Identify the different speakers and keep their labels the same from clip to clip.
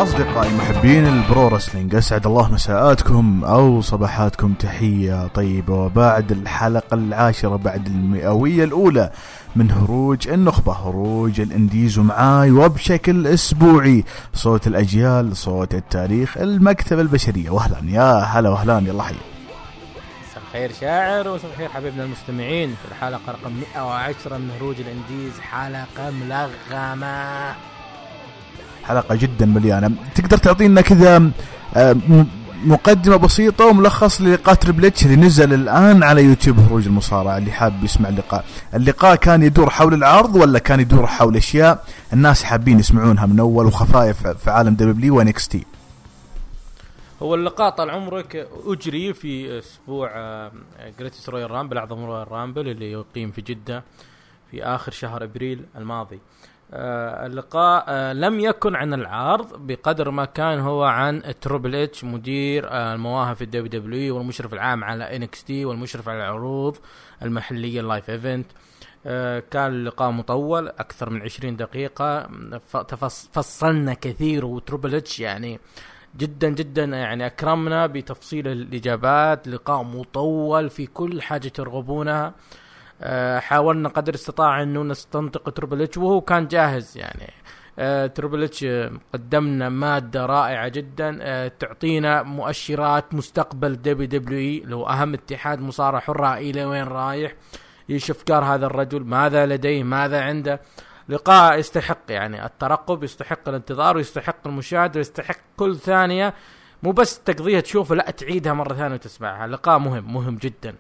Speaker 1: أصدقائي محبين البرو رسلينج، أسعد الله مساءاتكم أو صباحاتكم، تحية طيبة. وبعد الحلقة 10 بعد 100 الأولى من هروج النخبة، هروج الانديز، ومعاي وبشكل أسبوعي صوت الأجيال، صوت التاريخ، المكتبة البشرية. وأهلا يا هلا وأهلا، يلا حي.
Speaker 2: مساء الخير شاعر، ومساء الخير حبيبنا المستمعين في الحلقة رقم 110 من هروج الانديز، حلقة ملغمة،
Speaker 1: حلقة جدا مليانة. تقدر تعطينا كذا مقدمة بسيطة وملخص للقاء تريبل اتش اللي نزل الآن على يوتيوب هروج المصارعة، اللي حاب يسمع اللقاء كان يدور حول العرض ولا كان يدور حول أشياء الناس حابين يسمعونها من أول وخفايف في عالم دبليو ونكس تي؟
Speaker 2: هو اللقاء طال عمرك أجري في أسبوع جريتس رويال رامبل، أعظم رويال رامبل اللي يقيم في جدة في آخر شهر أبريل الماضي. اللقاء لم يكن عن العرض بقدر ما كان هو عن تريبل اتش، مدير المواهب في الدبليو دبليو والمشرف العام على NXT والمشرف على العروض المحلية اللايف ايفنت. كان اللقاء مطول أكثر من 20 دقيقة، فصلنا كثير، وتريبل اتش يعني جدا جدا يعني أكرمنا بتفصيل الإجابات. لقاء مطول في كل حاجة ترغبونها، حاولنا قدر استطاع انه نستنطق تريبل اتش وهو كان جاهز. يعني تريبل اتش قدمنا مادة رائعة جدا تعطينا مؤشرات مستقبل دبليو دبليو اي، لو اهم اتحاد مصارعة حرة الى وين رايح، ايش افكار هذا الرجل، ماذا لديه، ماذا عنده. لقاء يستحق يعني الترقب، يستحق الانتظار، ويستحق المشاهدة، ويستحق كل ثانية، مو بس تقضيها تشوفه، لا تعيدها مرة ثانية وتسمعها. لقاء مهم جدا.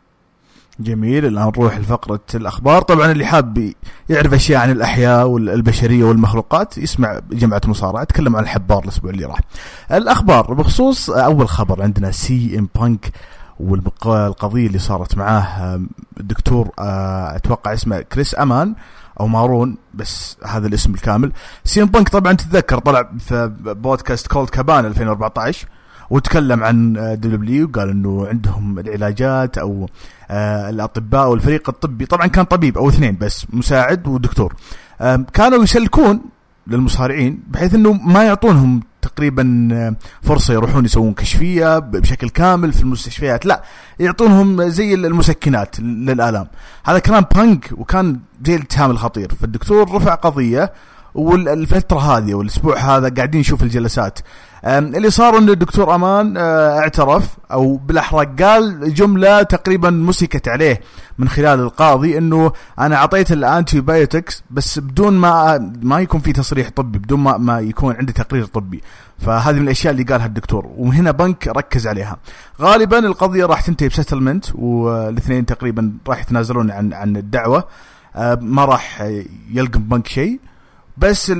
Speaker 1: جميل. الآن نروح لفقرة الأخبار. طبعا اللي حاب يعرف أشياء عن الأحياء والبشرية والمخلوقات يسمع جمعة مصارعة، تكلم عن الحبار الأسبوع اللي راح. الأخبار بخصوص أول خبر عندنا سي ام بانك والقضية اللي صارت معاه الدكتور أتوقع اسمه كريس أمان أو مارون، بس هذا الاسم الكامل. سي ام بانك طبعا تتذكر طلع في بودكاست كولد كابان 2014 وتكلم عن دبليو، قال انه عندهم العلاجات او الاطباء والفريق الطبي، طبعا كان طبيب او اثنين بس، مساعد ودكتور، كانوا يسلكون للمصارعين بحيث انه ما يعطونهم تقريبا فرصة يروحون يسوون كشفية بشكل كامل في المستشفيات، لا يعطونهم زي المسكنات للآلام. هذا كلام بانك وكان زي الاتهام الخطير. فالدكتور رفع قضية، والفترة هذه والأسبوع هذا قاعدين نشوف الجلسات. اللي صار إن الدكتور أمان اعترف أو بالأحرى قال جملة تقريبا مسكت عليه من خلال القاضي، إنه أنا عطيت الأنتي بايوتكس بس بدون ما يكون في تصريح طبي، بدون ما يكون عندي تقرير طبي. فهذه من الأشياء اللي قالها الدكتور، وهنا بنك ركز عليها. غالبا القضية راح تنتهي بسيتلمنت، والاثنين تقريبا راح يتنازلون عن الدعوة، ما راح يلقم بنك شيء. بس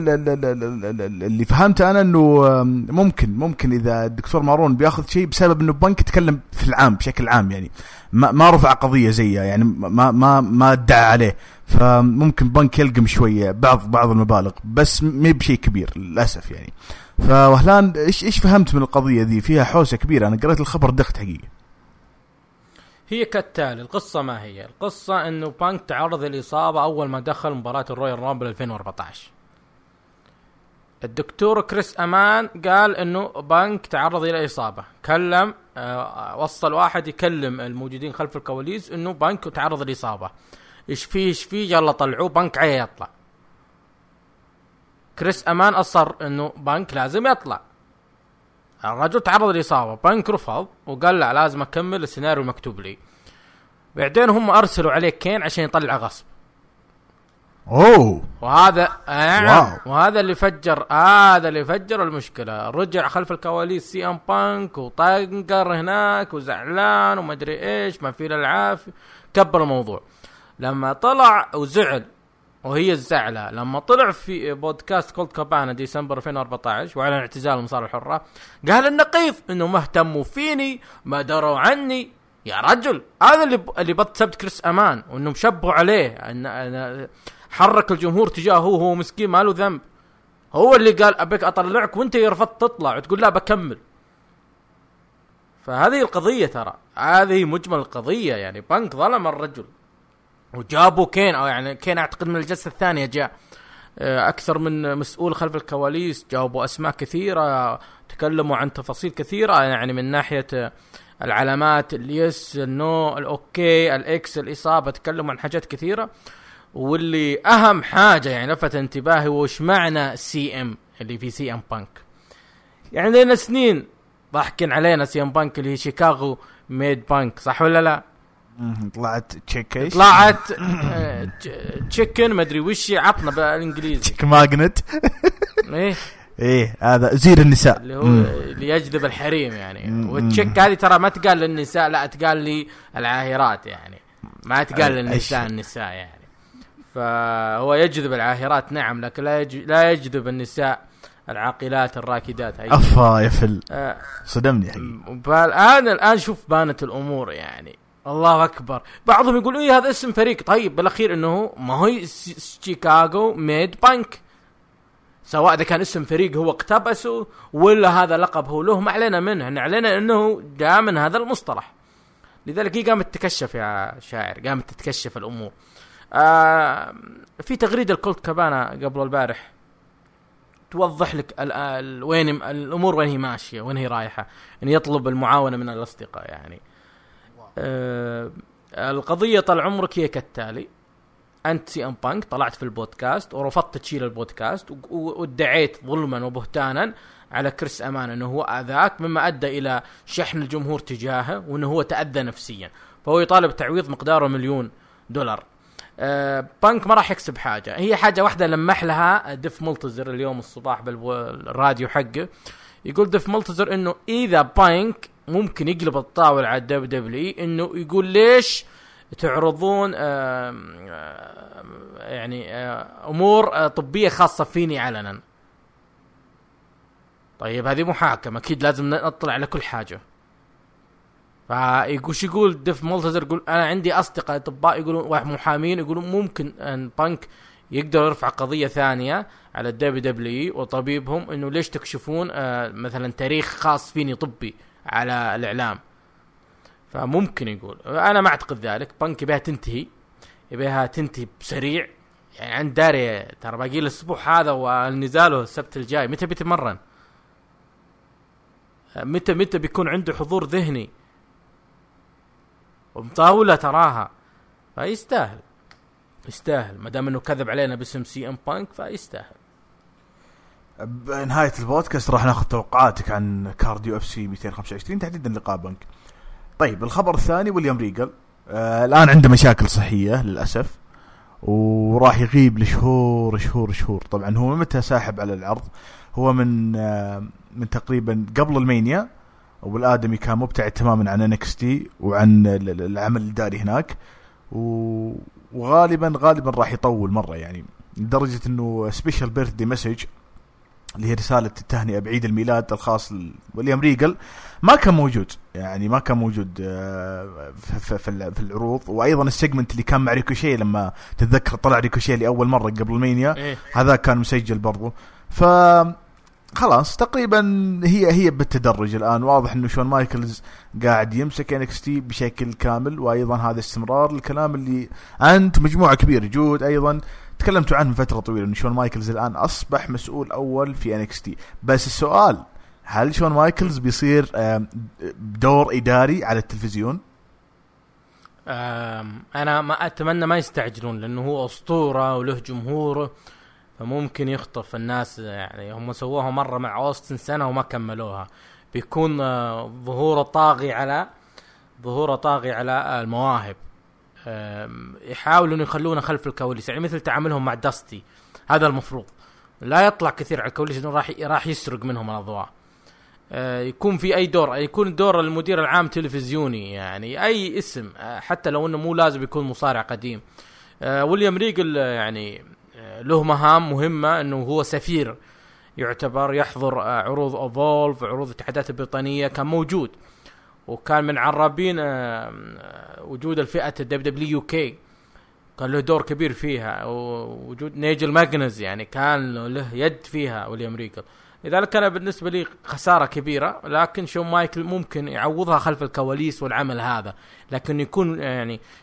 Speaker 1: اللي فهمته أنا أنه ممكن إذا الدكتور مارون بياخذ شيء بسبب أنه بنك تكلم في العام بشكل عام، يعني ما رفع قضية زيها، يعني ما ادعى عليه، فممكن بنك يلقم شوية بعض المبالغ، بس ما بشيء كبير للأسف يعني. فوهلان إيش فهمت من القضية ذي؟ فيها حوسة كبيرة، أنا قرأت الخبر دقت حقيقي.
Speaker 2: هي كالتالي، القصة ما هي القصة، أنه بانك تعرض للإصابة أول ما دخل مباراة الرويال رامبل 2014. الدكتور كريس أمان قال إنه بانك تعرض إلى إصابة، كلم وصل واحد يكلم الموجودين خلف الكواليس إنه بانك تعرض لإصابة، إيش فيه يلا طلعوه، بانك عيه يطلع. كريس أمان أصر إنه بانك لازم يطلع، الرجل تعرض لإصابة، بانك رفض وقال لا لازم أكمل السيناريو المكتوب لي. بعدين هم أرسلوا عليه كين عشان يطلع غصب. وهذا اللي فجر المشكلة. رجع خلف الكواليس سي ام بانك وطنقر هناك وزعلان وما ادري ايش، ما في العافية، كبر الموضوع. لما طلع وزعل، وهي الزعلة لما طلع في بودكاست كولد كابانا ديسمبر 2014 واعلن اعتزال المصارعة الحرة، قال النقيض، انه ما اهتموا فيني، ما دروا عني. يا رجل، هذا اللي سبت كريس أمان، وانه مشبهوا عليه ان حرك الجمهور تجاهه، هو مسكين ما له ذنب، هو اللي قال أبيك أطلعك وانت يرفضت تطلع وتقول لا بكمل. فهذه القضية، ترى هذه مجمل القضية. يعني بانك ظلم الرجل وجابوا كين، أو يعني كين أعتقد من الجلسة الثانية جاء أكثر من مسؤول خلف الكواليس جاوبوا أسماء كثيرة، تكلموا عن تفاصيل كثيرة، يعني من ناحية العلامات اليس النو الأوكي الإكس الإصابة، تكلموا عن حاجات كثيرة. واللي أهم حاجة يعني لفت انتباهي وش معنى سي ام اللي في سي ام بانك. يعني لنا سنين ضحكين علينا سي ام بانك اللي هي شيكاغو ميد بانك، صح ولا لا؟
Speaker 1: طلعت تشيك،
Speaker 2: طلعت تشيكن ما ادري وش عطنا بالانجليزي
Speaker 1: تشيك ماجنت. ايه هذا زير النساء
Speaker 2: اللي هو اللي يجذب الحريم يعني. والتشيك هذه ترى ما تقال للنساء، لا تقال لي العاهرات يعني، ما تقال للنساء النساء يعني. فهو يجذب العاهرات نعم، لكن لا يجذب النساء العاقلات الراكدات.
Speaker 1: افا يا فل صدمني حقيقي.
Speaker 2: الان شوف بانت الامور يعني، الله اكبر. بعضهم يقول ايه هذا اسم فريق، طيب بالاخير انه ما هو شيكاغو ميد بانك، سواء اذا كان اسم فريق هو اقتبسه ولا هذا لقب هو له، ما علينا منه، علينا انه جاء من هذا المصطلح. لذلك هي قامت تكشف يا شاعر، قامت تتكشف الامور. في تغريده الكولت كابانا قبل البارح توضح لك وين الامور، وين هي ماشيه، وين هي رايحه، ان يطلب المعاونه من الاصدقاء يعني. القضيه طال عمرك هي كالتالي: انت سي ام بانك طلعت في البودكاست ورفضت تشيل البودكاست وادعيت ظلما وبهتانا على كريس امان انه هو اذاك، مما ادى الى شحن الجمهور تجاهه وانه هو تاذى نفسيا، فهو يطالب تعويض مقداره $1,000,000. بانك ما راح يكسب حاجه، هي حاجه واحده لمح لها ديف ملتزر اليوم الصباح بالراديو حقه، يقول ديف ملتزر انه اذا بانك ممكن يقلب الطاوله على الدبليو انه يقول ليش تعرضون يعني امور طبيه خاصه فيني علنا. طيب هذه محاكمه، اكيد لازم نطلع على كل حاجه. يقول ديف ملتزر، يقول انا عندي اصدقاء اطباء يقولون ومحامين يقولون ممكن ان بانك يقدر يرفع قضيه ثانيه على الدبليو وطبيبهم انه ليش تكشفون مثلا تاريخ خاص فيني طبي على الاعلام. فممكن يقول، انا ما اعتقد ذلك. بانك يبيها تنتهي بسريع يعني، عند داري ترى باقي الاسبوع هذا والنزاله السبت الجاي. متى بيتمرن؟ متى بيكون عنده حضور ذهني ومطاولة تراها؟ فيستاهل ما دام انه كذب علينا باسم سي ام بانك فيستاهل.
Speaker 1: بنهاية البودكاست راح ناخذ توقعاتك عن كارديو اف سي 225 تحديدا لقاء بنك. طيب الخبر الثاني: ويليام ريجل الان عنده مشاكل صحية للأسف، وراح يغيب لشهور. طبعا هو متى ساحب على العرض؟ هو من تقريبا قبل المانيا، والآدمي كان مبتعد تماما عن NXT وعن العمل الإداري هناك، وغالبا راح يطول مرة يعني، لدرجة انه سبيشال بيرثدي مسج اللي هي رسالة التهنئة بعيد الميلاد الخاص لويليام ريجل ما كان موجود في العروض. وأيضا السيجمنت اللي كان مع ريكوشي لما تتذكر طلع ريكوشي لأول مرة قبل المانيا هذا كان مسجل برضو. خلاص تقريبا هي بالتدرج الآن. واضح انه شون مايكلز قاعد يمسك NXT بشكل كامل، وايضا هذا استمرار الكلام اللي انت مجموعة كبيرة جود ايضا تكلمتوا عنه من فترة طويلة، انه شون مايكلز الآن اصبح مسؤول اول في NXT. بس السؤال: هل شون مايكلز بيصير دور اداري على التلفزيون؟
Speaker 2: انا ما اتمنى ما يستعجلون، لانه هو اسطورة وله جمهوره، فممكن يخطف الناس يعني. هم سووها مرة مع أوستن سنة وما كملوها، بيكون ظهوره طاغي على المواهب. يحاولوا أن يخلونا خلف الكواليس يعني، مثل تعاملهم مع داستي. هذا المفروض لا يطلع كثير على الكواليس، إنه راح يسرق منهم الأضواء. يكون في أي دور، يكون دور المدير العام تلفزيوني يعني، أي اسم حتى لو أنه مو لازم يكون مصارع قديم. ويليام ريجل يعني له مهام مهمة، انه هو سفير يعتبر، يحضر عروض اولف، عروض الاتحادات البريطانية، كان موجود وكان من عرابين وجود الفئة الدبليو كي، كان له دور كبير فيها. ووجود نيجل ماغنز يعني كان له يد فيها ويليام ريجل. لذلك كان بالنسبة لي خسارة كبيرة، لكن شون مايكل ممكن يعوضها خلف الكواليس والعمل هذا، لكن يكون يعني شكل تلفزيوني استبعد ذلك، وأتمنى انه ما يصير.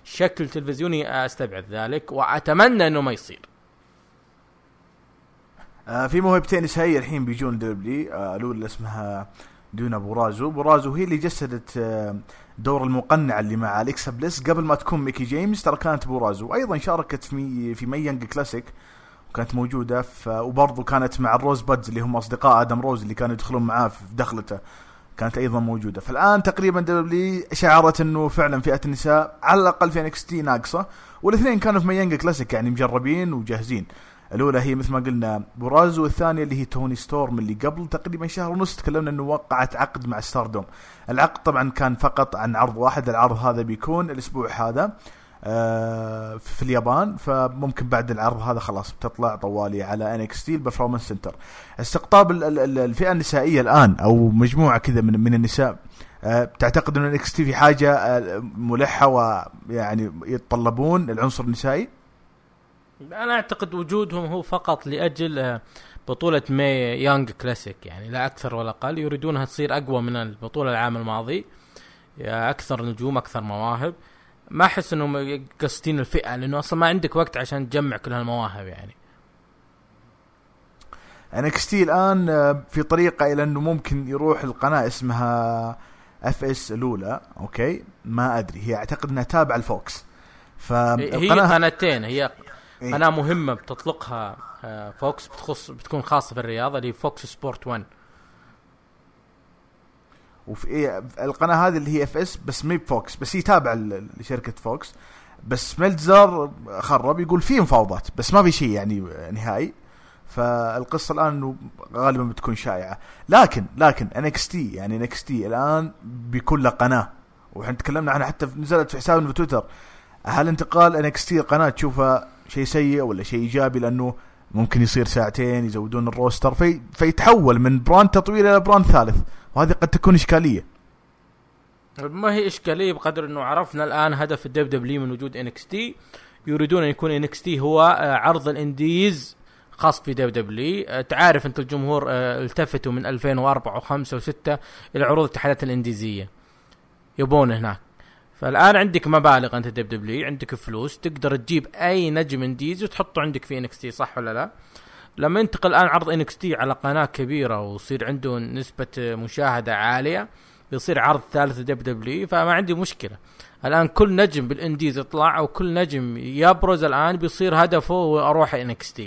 Speaker 1: في موهبتين نسائيه الحين بيجون دبلي. الاولى اسمها دونا بورازو هي اللي جسدت دور المقنعه اللي مع اليكسا بليس قبل ما تكون ميكي جيمس. ترى كانت بورازو ايضا شاركت في ماي يانج كلاسيك وكانت موجوده وبرضه كانت مع الروز بادز اللي هم اصدقاء ادم روز اللي كانوا يدخلون معاه في دخلته، كانت ايضا موجوده. فالان تقريبا دبلي شعرت انه فعلا فئه النساء على الاقل في NXT ناقصه، والاثنين كانوا في ماي يانج كلاسيك يعني مجربين وجاهزين. الاولى هي مثل ما قلنا بورازو، والثانيه اللي هي توني ستورم اللي قبل تقريبا شهر ونص تكلمنا انه وقعت عقد مع ستاردوم. العقد طبعا كان فقط عن عرض واحد، العرض هذا بيكون الاسبوع هذا في اليابان، فممكن بعد العرض هذا خلاص بتطلع طوالي على NXT البرفورمانس سنتر. استقطاب الفئة النسائية الآن أو مجموعة كذا من النساء، تعتقد أن NXT في حاجة ملحة ويعني يتطلبون العنصر النسائي؟
Speaker 2: أنا أعتقد وجودهم هو فقط لأجل بطولة ماي يانج كلاسيك، يعني لا أكثر ولا أقل. يريدونها تصير أقوى من البطولة العام الماضي، أكثر نجوم أكثر مواهب. ما أحس إنهم قصدين الفئة، لأنه أصلا ما عندك وقت عشان تجمع كل هالمواهب. يعني
Speaker 1: NXT الآن في طريقة إلى إنه ممكن يروح القناة اسمها FS الأولى، أوكي ما أدري، هي أعتقد إنها تابعة الفوكس.
Speaker 2: هي قناتين، هي قناة مهمة بتطلقها فوكس بتكون خاصة في الرياضة اللي فوكس سبورت 1،
Speaker 1: وفي القناة هذه اللي هي FS بس مي فوكس، بس هي تابعة لشركة فوكس. بس ميلتزر خرب يقول فيه مفاوضات بس ما في شيء يعني نهائي. فالقصة الآن إنه غالبا بتكون شائعة. لكن NXT يعني NXT الآن بكل قناة، وإحنا تكلمنا عنها حتى نزلت في حسابنا في تويتر. هل انتقال NXT القناة تشوفها شيء سيء ولا شيء إيجابي؟ لأنه ممكن يصير ساعتين يزودون الروستر فيتحول من براند تطوير إلى براند ثالث، وهذه قد تكون إشكالية.
Speaker 2: ما هي إشكالية بقدر إنه عرفنا الآن هدف الدبليو من وجود NXT. يريدون أن يكون NXT هو عرض الانديز خاص في دبليو. تعرف أنت الجمهور التفتوا من 2004 و5 و6 إلى عروض الاتحادات الانديزية يبون هناك. فالآن عندك مبالغ أنت دبليو، عندك فلوس، تقدر تجيب أي نجم انديز وتحطه عندك في NXT، صح ولا لا؟ لما ينتقل الآن عرض NXT على قناة كبيرة ويصير عنده نسبة مشاهدة عالية، يصير عرض ثالث دبليو، فما عندي مشكلة. الآن كل نجم بالانديز يطلع أو كل نجم يبرز الآن بيصير هدفه وأروح NXT.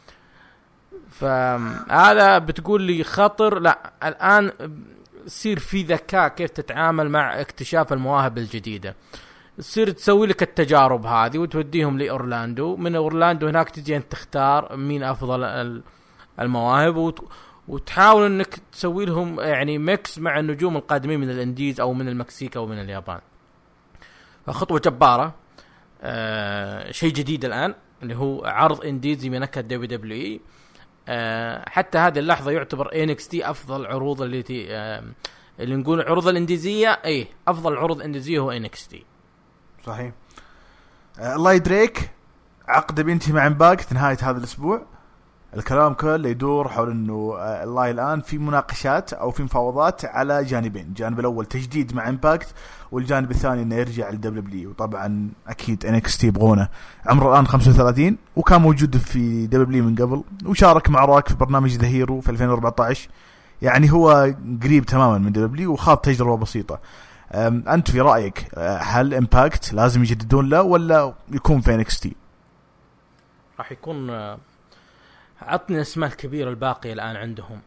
Speaker 2: فهذا بتقول لي خطر؟ لا، الآن يصير في ذكاء كيف تتعامل مع اكتشاف المواهب الجديدة. تصير تسوي لك التجارب هذه وتوديهم لأورلاندو، من أورلاندو هناك تجي أنت تختار مين أفضل المواهب وتحاول أنك تسوي لهم يعني ميكس مع النجوم القادمين من الانديز أو من المكسيك أو من اليابان. فخطوة جبارة، شيء جديد الآن اللي هو عرض انديزي من نكهة دبليو. حتى هذه اللحظة يعتبر NXT أفضل عروض اللي نقول عروض الانديزية. أفضل عروض انديزية هو NXT.
Speaker 1: صحيح. الله يدريك عقد بينتهي مع امباكت نهاية هذا الأسبوع. الكلام كله يدور حول انه الله الان في مناقشات او في مفاوضات على جانبين، الجانب الاول تجديد مع امباكت، والجانب الثاني انه يرجع لدبليو. وطبعا اكيد NXT يبغونه. عمره الان 35 وكان موجود في دبليو من قبل، وشارك مع راك في برنامج ذا هيرو في 2014. يعني هو قريب تماما من دبليو وخاض تجربة بسيطة. انت في رايك هل امباكت لازم يجددون له ولا يكون في NXT؟
Speaker 2: راح يكون عطني الاسماء الكبيرة الباقية الآن عندهم.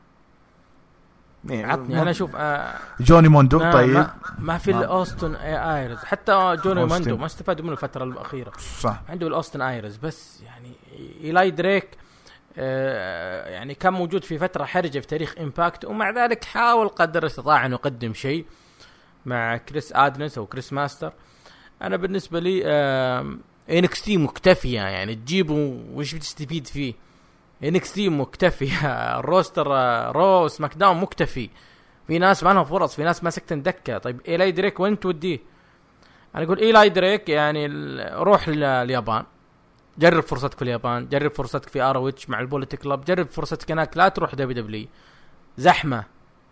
Speaker 2: عطني أنا أشوف
Speaker 1: جوني موندو. طيب
Speaker 2: ما في الأوستن آيرز، حتى جوني موندو ما استفادوا منه الفترة الأخيرة.
Speaker 1: صح.
Speaker 2: عنده الأوستن آيرز بس. يعني إيلاي دريك يعني كان موجود في فترة حرجة في تاريخ إمباكت، ومع ذلك حاول قدر استطاع أن يقدم شيء مع كريس آدنس أو كريس ماستر. أنا بالنسبة لي NXT مكتفية، يعني تجيبه وش بتستفيد فيه. NXT مكتفي. الروستر رو سماك داون مكتفي. في ناس ما لهم فرص، في ناس ما سكتن دكة. طيب إيلاي دريك وين توديه؟ أنا أقول إيلاي دريك يعني روح لليابان، جرب فرصتك في اليابان، جرب فرصتك في آرويتش مع البوليتيك كلاب، جرب فرصتك هناك، لا تروح دبليو زحمة.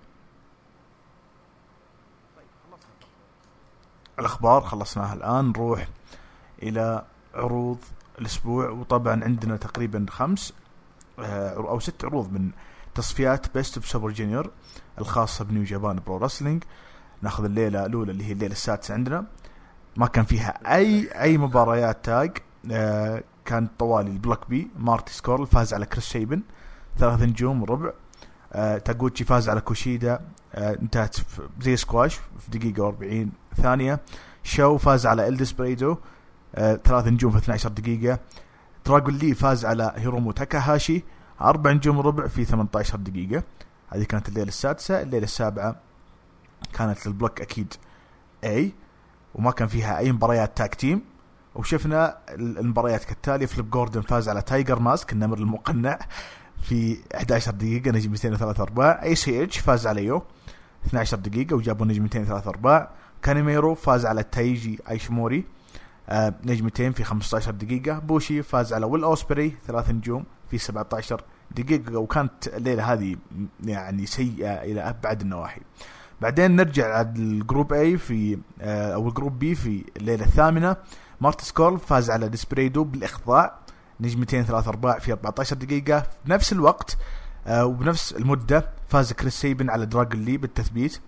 Speaker 1: الأخبار خلصناها الآن، نروح إلى عروض الأسبوع. وطبعا عندنا تقريبا 5 أو 6 عروض من تصفيات بيست اوف سوبر جونيور الخاصة بنيو جابان برو رسلينج. ناخذ الليلة الأولى اللي هي الليلة السادسة عندنا، ما كان فيها أي مباريات تاج. كان طوالي البلوك بي مارتي سكورل فاز على كريس شيبن 3 نجوم وربع. تاغوتشي فاز على كوشيدا، انتهت زي سكواش في دقيقة 40 ثانية. شو فاز على إلدس بريدو 3 نجوم في 12 دقيقة. دراغون لي فاز على هيرومو تاكاهاشي 4 نجوم وربع في 18 دقيقة. هذه كانت الليلة السادسة. الليلة السابعة كانت للبلوك أكيد A، وما كان فيها أي مباريات تاك تيم. وشفنا المباريات كالتالي: فليب جوردن فاز على تايجر ماسك النمر المقنع في 11 دقيقة نجم 203/4. ACH فاز على يو 12 دقيقة وجابوا نجم 203/4. كانيميرو فاز على تايجي ايشموري نجمتين في 15 دقيقة. بوشي فاز على ويل أوسبري 3 نجوم في 17 دقيقة. وكانت الليلة هذه يعني سيئة إلى أبعد النواحي. بعدين نرجع على الجروب A في أو الجروب B في الليلة الثامنة. مارتي سكورل فاز على ديسبريدو بالإخضاع نجم 203/4 في 14 دقيقة. بنفس الوقت وبنفس المدة فاز كريس سيبن على دراغون لي بالتثبيت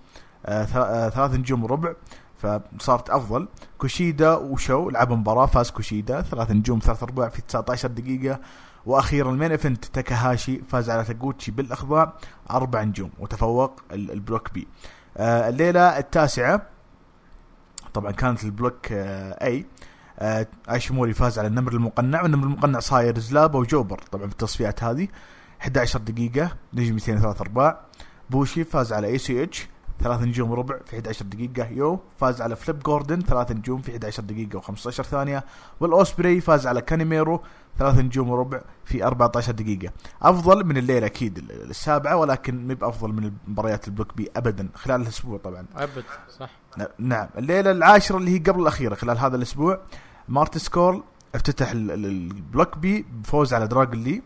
Speaker 1: 3 نجوم وربع، فصارت أفضل. كوشيدا وشو لعبوا مباراة، فاز كوشيدا 3 نجوم 3/4 في 19 دقيقة. وأخيرا المين إيفنت تاكاهاشي فاز على تاغوتشي بالإخضاع 4 نجوم وتفوق البلوك بي. الليلة التاسعة طبعا كانت البلوك A. ايشيموري فاز على النمر المقنع، والنمر المقنع صاير زلابا وجوبر طبعا في التصفيات هذه 11 دقيقة نجم 203/4. بوشي فاز على ACH 3 نجوم وربع في 11 دقيقة. يو فاز على فليب جوردن 3 نجوم في 11 دقيقة و15 ثانية. والأوسبري فاز على كانيميرو 3 نجوم وربع في 14 دقيقة. أفضل من الليلة أكيد السابعة، ولكن مو بأفضل من مباريات البلوك بي أبدا خلال الأسبوع طبعا.
Speaker 2: أبدا صح.
Speaker 1: نعم. الليلة العاشرة اللي هي قبل الأخيرة خلال هذا الأسبوع، مارتي سكورل افتتح البلوك بي بفوز على دراغون لي،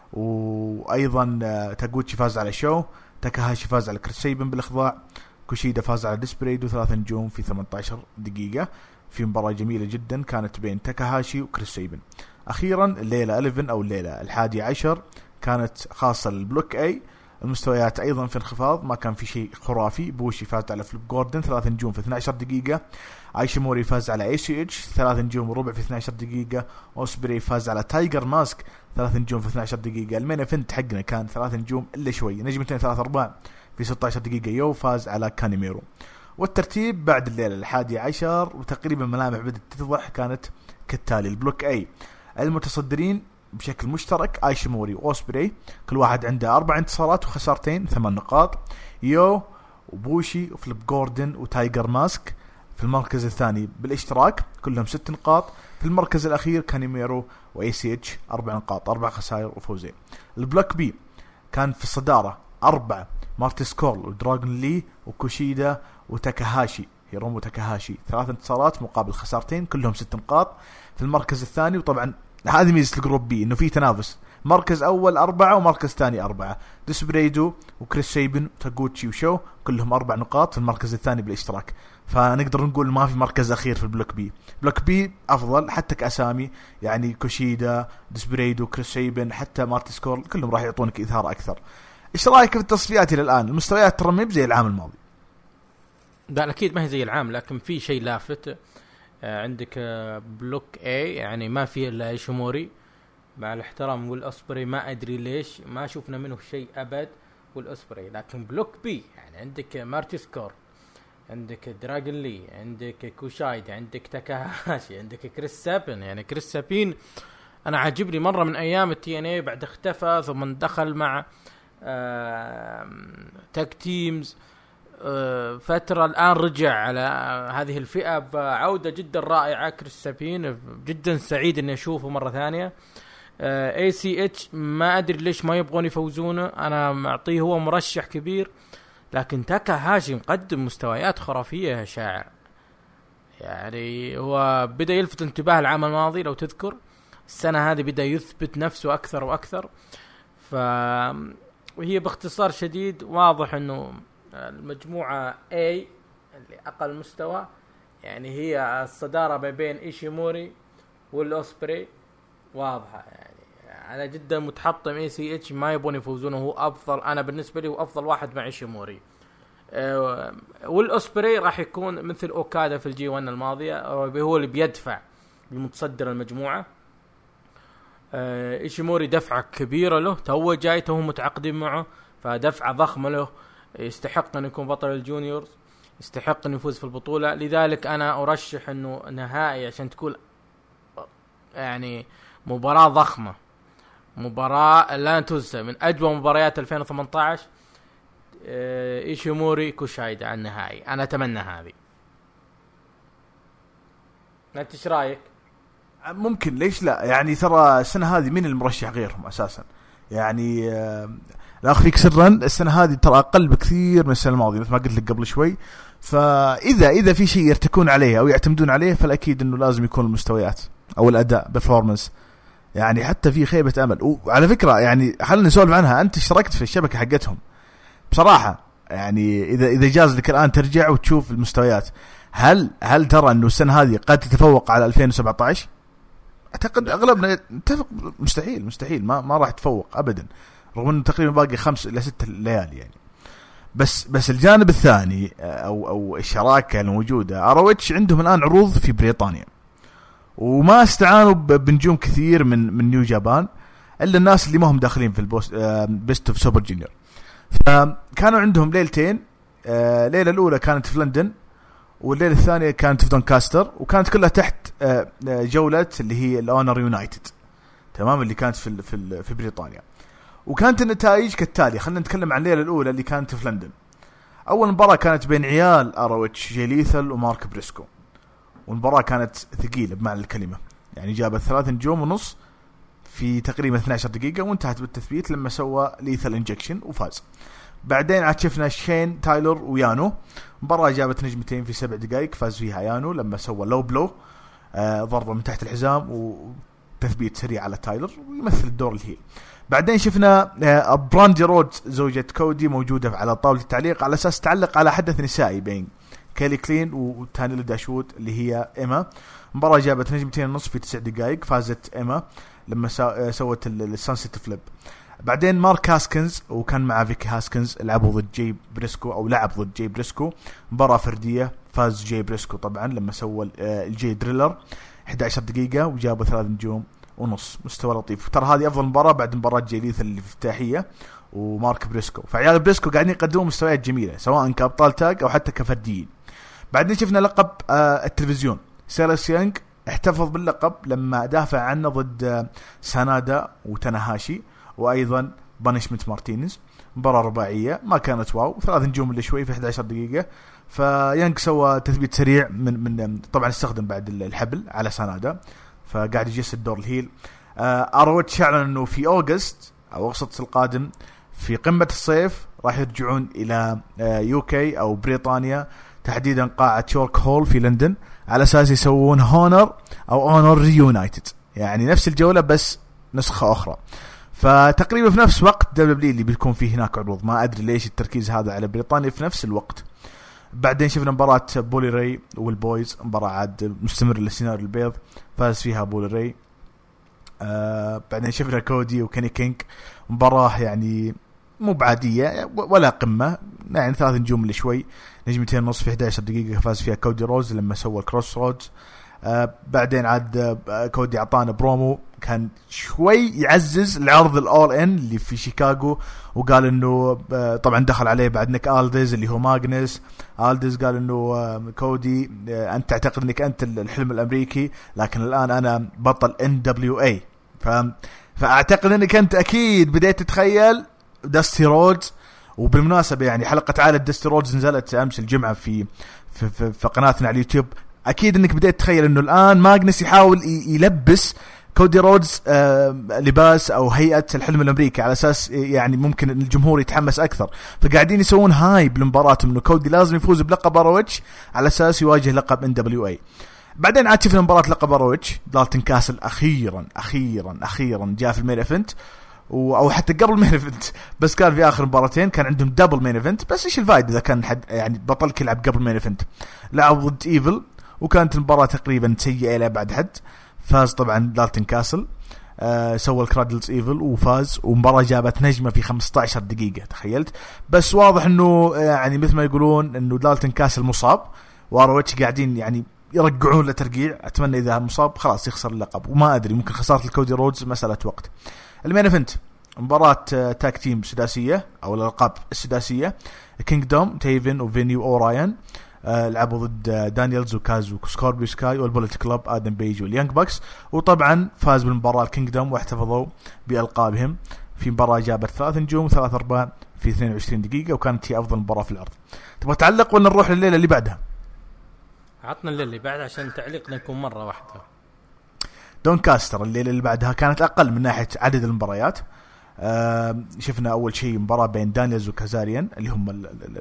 Speaker 1: وأيضا تاغوتشي فاز على شو. تاكاهاشي فاز على كريس سيبن بالإخضاع. كوشيدا فاز على ديسبريدو 3 نجوم في 18 دقيقة في مباراة جميلة جدا كانت بين تاكاهاشي وكريس سيبن. أخيرا الليلة 11 أو الليلة 11 كانت خاصة للبلوك A. المستويات أيضا في انخفاض، ما كان في شيء خرافي. بوشي فاز على فليب جوردن 3 نجوم في 12 دقيقة. ايشيموري فاز على ACH 3 نجوم وربع في 12 دقيقة. أوسبري فاز على تايجر ماسك 3 نجوم في 12 دقيقة. المين إيفنت حقنا كان 3 نجوم إلا شوي نجم 203/4 في 16 دقيقة. يو فاز على كانيميرو. والترتيب بعد الليلة 11 وتقريبا ملامح بدأت تتضح كانت كالتالي: البلوك A المتصدرين بشكل مشترك ايشيموري وأوسبري كل واحد عنده 4 انتصارات وخسارتين 8 نقاط. يو وبوشي وفليب جوردن وتايجر ماسك في المركز الثاني بالاشتراك كلهم 6 نقاط. في المركز الأخير كانيميرو وACH 4 نقاط 4 خسائر وفوزين. البلوك بي كان في الصدارة 4 مارتي سكورل ودراغون لي وكوشيدا وتاكاهاشي هيرومو تاكاهاشي 3 انتصارات مقابل خسارتين كلهم 6 نقاط. في المركز الثاني، وطبعا هذه ميزة الجروب بي انه في تنافس، مركز اول 4 ومركز ثاني 4. ديسبريدو وكريس سيبن وتاغوتشي وشو كلهم 4 نقاط في المركز الثاني بالاشتراك. فنقدر نقول ما في مركز اخير في البلوك بي. بلوك بي افضل حتى كاسامي، يعني كوشيدا ديسبريدو كريس سيبن حتى مارتي سكورل كلهم راح يعطونك اثاره اكثر. ايش رايك في التصفيات الى الان؟ المستويات ترى مو زي العام الماضي.
Speaker 2: لا اكيد ما هي زي العام، لكن في شيء لافت. عندك بلوك A يعني ما في الا ايشيموري، مع الاحترام والأسبري ما ادري ليش ما شفنا منه شيء ابد والأسبري. لكن بلوك بي يعني عندك مارتي سكور، عندك دراغون لي، عندك كوشايد، عندك تاكاهاشي، عندك كريس سابين. يعني كريس سابين انا عاجبني مره من ايام الTNA، بعد اختفى ثم دخل مع تاك تيمز فترة، الآن رجع على هذه الفئة بعودة جدا رائعة. كريس سابين جدا سعيد اني اشوفه مرة ثانية. ACH ما ادري ليش ما يبغون يفوزونه، انا معطيه هو مرشح كبير، لكن تاكاهاشي مقدم مستويات خرافية يا شاعر. يعني هو بدأ يلفت انتباه العام الماضي لو تذكر، السنة هذه بدأ يثبت نفسه أكثر وأكثر. وهي باختصار شديد واضح أنه المجموعة A اللي أقل مستوى يعني هي الصدارة ما بين إيشيموري والأوسبري واضحة. يعني انا جدا متحطم اي سي اتش ما يبون يفوزون، هو افضل، انا بالنسبه لي هو افضل واحد مع إيشيموري. والأوسبري راح يكون مثل اوكادا في الجي 1 الماضيه، هو اللي بيدفع المتصدر المجموعه. إيشيموري دفعه كبيره له، تو جاي تو متعاقدين معه، فدفعه ضخمه له، يستحق ان يكون بطل الجونيورز، يستحق ان يفوز في البطوله. لذلك انا ارشح انه نهائي عشان تكون يعني مباراة ضخمة، مباراة لا تنسى، من أجمل مباريات 2018. إيشيموري كوشايدا عن النهائي، أنا أتمنى هذه. أنت إيش رأيك؟
Speaker 1: ممكن، ليش لا؟ يعني ترى السنة هذه مين المرشح غيرهم أساسا؟ يعني لا أخفيك سرا، السنة هذه ترى أقل بكثير من السنة الماضية مثل ما قلت لك قبل شوي. فإذا في شيء يرتكون عليه أو يعتمدون عليه، فالأكيد إنه لازم يكون المستويات أو الأداء performance. يعني حتى في خيبة أمل. وعلى فكرة يعني خلينا نسولف عنها، أنت اشتركت في الشبكة حقتهم بصراحة، يعني إذا جاز لك الآن ترجع وتشوف المستويات، هل ترى إنه السنة هذه قد تتفوق على 2017؟ أعتقد أغلبنا نتفق مستحيل ما راح تفوق أبدا، رغم إنه تقريبا باقي 5 إلى 6 ليالي يعني. بس الجانب الثاني أو الشراكة الموجودة، أروتش عندهم الآن عروض في بريطانيا، وما استعانوا بنجوم كثير من نيو جابان إلا الناس اللي ما هم داخلين في بيست اوف سوبر جونيور. فكانوا عندهم ليلتين، ليلة الأولى كانت في لندن، والليلة الثانية كانت في دونكاستر، وكانت كلها تحت جولة اللي هي الأونر يونايتد، تمام، اللي كانت في بريطانيا. وكانت النتائج كالتالي. خلينا نتكلم عن الليلة الأولى اللي كانت في لندن. أول مباراة كانت بين عيال أروتش، جي ليثل ومارك بريسكو، والمباراة كانت ثقيلة بمعنى الكلمة، يعني جابت 3.5 نجوم في تقريبا 12 دقيقة، وانتهت بالتثبيت لما سوى ليثل انجكشن وفاز. بعدين عاد شفنا شين تايلر ويانو، مباراة جابت نجمتين في 7 دقائق، فاز فيها يانو لما سوى لو بلو، ضربة من تحت الحزام وتثبيت سريع على تايلر، ويمثل الدور الهيل. بعدين شفنا براندي رودز زوجة كودي موجودة على طاولة التعليق على أساس تعلق على حدث نسائي بين كيلي كلين وتانيلا داشوت اللي هي إيما. مباراة جابت 2.5 في 9 دقائق، فازت إيما لما سوت السانسيت فليب. بعدين مارك هاسكنز وكان مع فيكي هاسكنز لعبوا ضد جي بريسكو، أو لعب ضد جي بريسكو، مباراة فردية، فاز جي بريسكو طبعا لما سوى الجي دريلر 11 دقيقة وجابوا 3.5 نجوم. مستوى لطيف. ترى هذه أفضل مباراة بعد مباراة جي ليثل الافتتاحية ومارك بريسكو. فعيال بريسكو قاعدين يقدمون مستويات جميلة سواء كأبطال تاج أو حتى كفرديين. بعدين شفنا لقب التلفزيون، سيلس يانغ احتفظ باللقب لما دافع عنه ضد سانادا وتناهاشي، وأيضا بانشمنت مارتينيز. مباراة رباعية ما كانت واو، 3 نجوم اللي شوي في 11 دقيقة. فيانغ سوى تثبيت سريع من طبعا استخدم بعد الحبل على سانادا، فقاعد يجسد دور الهيل. أروتش أعلن أنه في أغسطس أو أغسطس القادم في قمة الصيف راح يرجعون إلى يوكي أو بريطانيا، تحديدا قاعة يورك هول في لندن، على أساس يسوون هونر أو هونر ريونايتد، يعني نفس الجولة بس نسخة أخرى. فتقريبا في نفس وقت دبليو اللي بيكون فيه هناك عروض، ما أدري ليش التركيز هذا على بريطانيا في نفس الوقت. بعدين شفنا مباراة بولي راي والبويز، مباراة عاد مستمر للسيناريو البيض، فاز فيها بولي راي. بعدين شفنا كودي وكيني كينج، مباراة يعني مو بعادية ولا قمة، يعني 3 نجوم اللي شوي، 2.5 في 11 دقيقة، فاز فيها كودي روز لما سوى الكروس رودز. بعدين عاد كودي عطانا برومو كان شوي يعزز العرض الأول إن اللي في شيكاغو، وقال إنه طبعا دخل عليه بعد نيك آلديز اللي هو ماغنس. آلديز قال إنه كودي أنت تعتقد إنك أنت الحلم الأمريكي، لكن الآن أنا بطل NWA. فأعتقد إنك أنت أكيد بديت تتخيل داستي رودز. وبالمناسبة يعني حلقة عائلة داستي رودز نزلت أمس الجمعة في قناتنا على اليوتيوب. أكيد إنك بديت تتخيل إنه الآن ماغنس يحاول يلبس كودي رودز لباس أو هيئة الحلم الأمريكي، على أساس يعني ممكن الجمهور يتحمس أكثر. فقاعدين يسوون هاي بالمباراة إنه كودي لازم يفوز بلقب أروتش على أساس يواجه لقب NWA. بعدين عاد شفنا مباراة لقب أروتش، دالتون كاسل أخيرا جاء في المين إيفنت، أو حتى قبل المين إيفنت، بس كان في آخر مباراتين كان عندهم دبل مين إيفنت. بس إيش الفائدة إذا كان حد يعني بطلك يلعب قبل المين إيفنت؟ لعب ضد إيفل، وكانت المباراة تقريبا سيئة إلى بعد حد. فاز طبعا دالتون كاسل. سوى الكرادلز ايفل وفاز، ومباراة جابت نجمة في 15 دقيقة تخيلت. بس واضح انه يعني مثل ما يقولون انه دالتون كاسل مصاب، واروتش قاعدين يعني يرجعون له ترقيع. اتمنى اذا مصاب خلاص يخسر اللقب، وما ادري ممكن خسارة الكودي رودز مسألة وقت. المين ايفنت مباراة تاك تيم سداسية او الالقاب السداسية، كينغدوم تيفن وفينيو اوراين لعبوا ضد دانييلز وكازو سكوربيو سكاي والبوليت كلوب ادم بيج واليانج باكس. وطبعا فاز بالمباراة الكينغدوم واحتفظوا بألقابهم في مباراة جابت 3 نجوم 3/4 في 22 دقيقة، وكانت هي افضل مباراة في العرض. تبغى تعلق ولا نروح لليلة اللي بعدها؟
Speaker 2: عطنا الليلة اللي بعدها عشان تعليقنا يكون مرة واحدة.
Speaker 1: دونكاستر الليلة اللي بعدها كانت اقل من ناحية عدد المباريات. شفنا اول شيء مباراة بين دانييلز وكازاريان اللي هم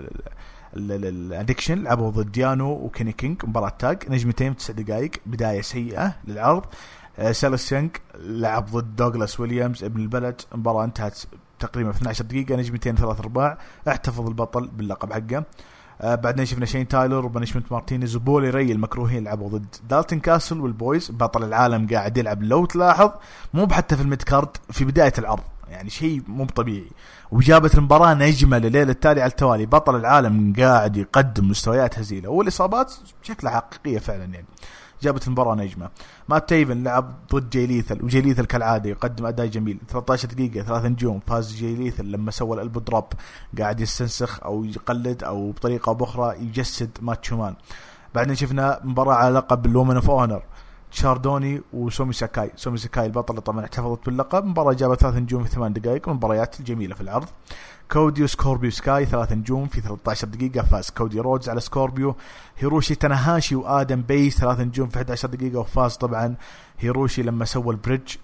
Speaker 1: الادكشن، لعبوا ضد ديانو وكيني كينج، مباراة تاج نجمتين 9 دقائق، بداية سيئة للعرض. سيلسينج لعب ضد دوغلاس ويليامز ابن البلد، مباراة انتهت تقريبا في 12 دقيقة، نجمتين 3/4، احتفظ البطل باللقب حقه. بعدين شفنا شين تايلر وبنشمنت مارتينيز وبولي ري المكروهين لعبوا ضد دالتون كاسل والبويز. بطل العالم قاعد يلعب لو تلاحظ مو بحتى في الميد كارد في بداية العرض، يعني شيء مو طبيعي. وجابت المباراة نجمة لليلة التالي على التوالي، بطل العالم قاعد يقدم مستويات هزيلة، والإصابات شكلها حقيقية فعلا يعني جابت المباراة نجمة. مات تيفن لعب ضد جاي ليثل، وجاي ليثل كالعادة يقدم أداء جميل، 13 دقيقة 3 نجوم. فاز جاي ليثل لما سوى الألبو دروب، قاعد يستنسخ أو يقلد أو بطريقة بأخرى يجسد ماتشو مان. بعدين شفنا مباراة على لقب اللومن اوف اونر، شاردوني وسومي ساكاي. سومي ساكاي البطل طبعا احتفظت باللقب، مباراة جابت 3 نجوم في 8 دقائق، ومباريات جميلة في العرض. كودي وسكوربيو سكاي 3 نجوم في 13 دقيقة، فاز كودي رودز على سكوربيو. هيروشي تاناهاشي وآدم بيس 3 نجوم في 11 دقيقة، وفاز طبعا هيروشي لما سوى البريدج.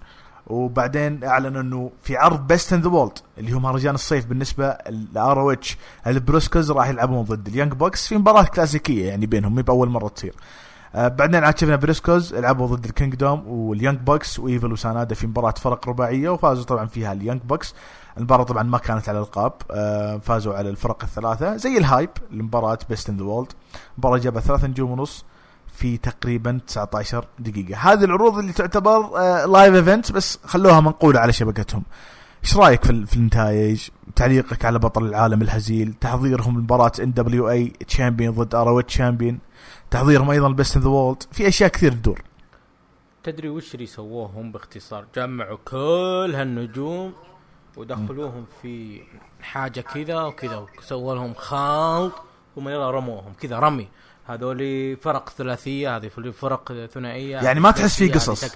Speaker 1: وبعدين اعلن انه في عرض بيست ان ذا وورلد اللي هو مهرجان الصيف بالنسبة لآروتش، البروسكوز راح يلعبون ضد اليانج بوكس في مباراة كلاسيكية يعني بينهم، مي بأول مرة تصير. بعدين عاد شفنا بريسكوز لعبوا ضد الكينغدوم واليانج بوكس وإيفل وسانادا في مباراة فرق رباعية، وفازوا طبعا فيها اليانج بوكس. المباراة طبعا ما كانت على الألقاب، فازوا على الفرق الثلاثة زي الهايب لمباراة بيست ان ذا وورلد. مباراة جابت 3 نجوم ونص في تقريبا 19 دقيقة. هذه العروض اللي تعتبر لايف ايفنت بس خلوها منقولة على شبكتهم. ايش رايك في النتائج؟ تعليقك على بطل العالم الهزيل، تحضيرهم لمباراة NWA تشامبيون ضد ROH تشامبيون، تحضيرهم ايضا البيست ان ذا وورلد، في اشياء كثير تدور.
Speaker 2: تدري وش اللي سووهم باختصار؟ جمعوا كل هالنجوم ودخلوهم في حاجة كذا وكذا، وسووا لهم خلط ثم يلا رموهم كذا رمي. هذول فرق ثلاثية، هذه فرق ثنائية،
Speaker 1: يعني ما تحس في قصص؟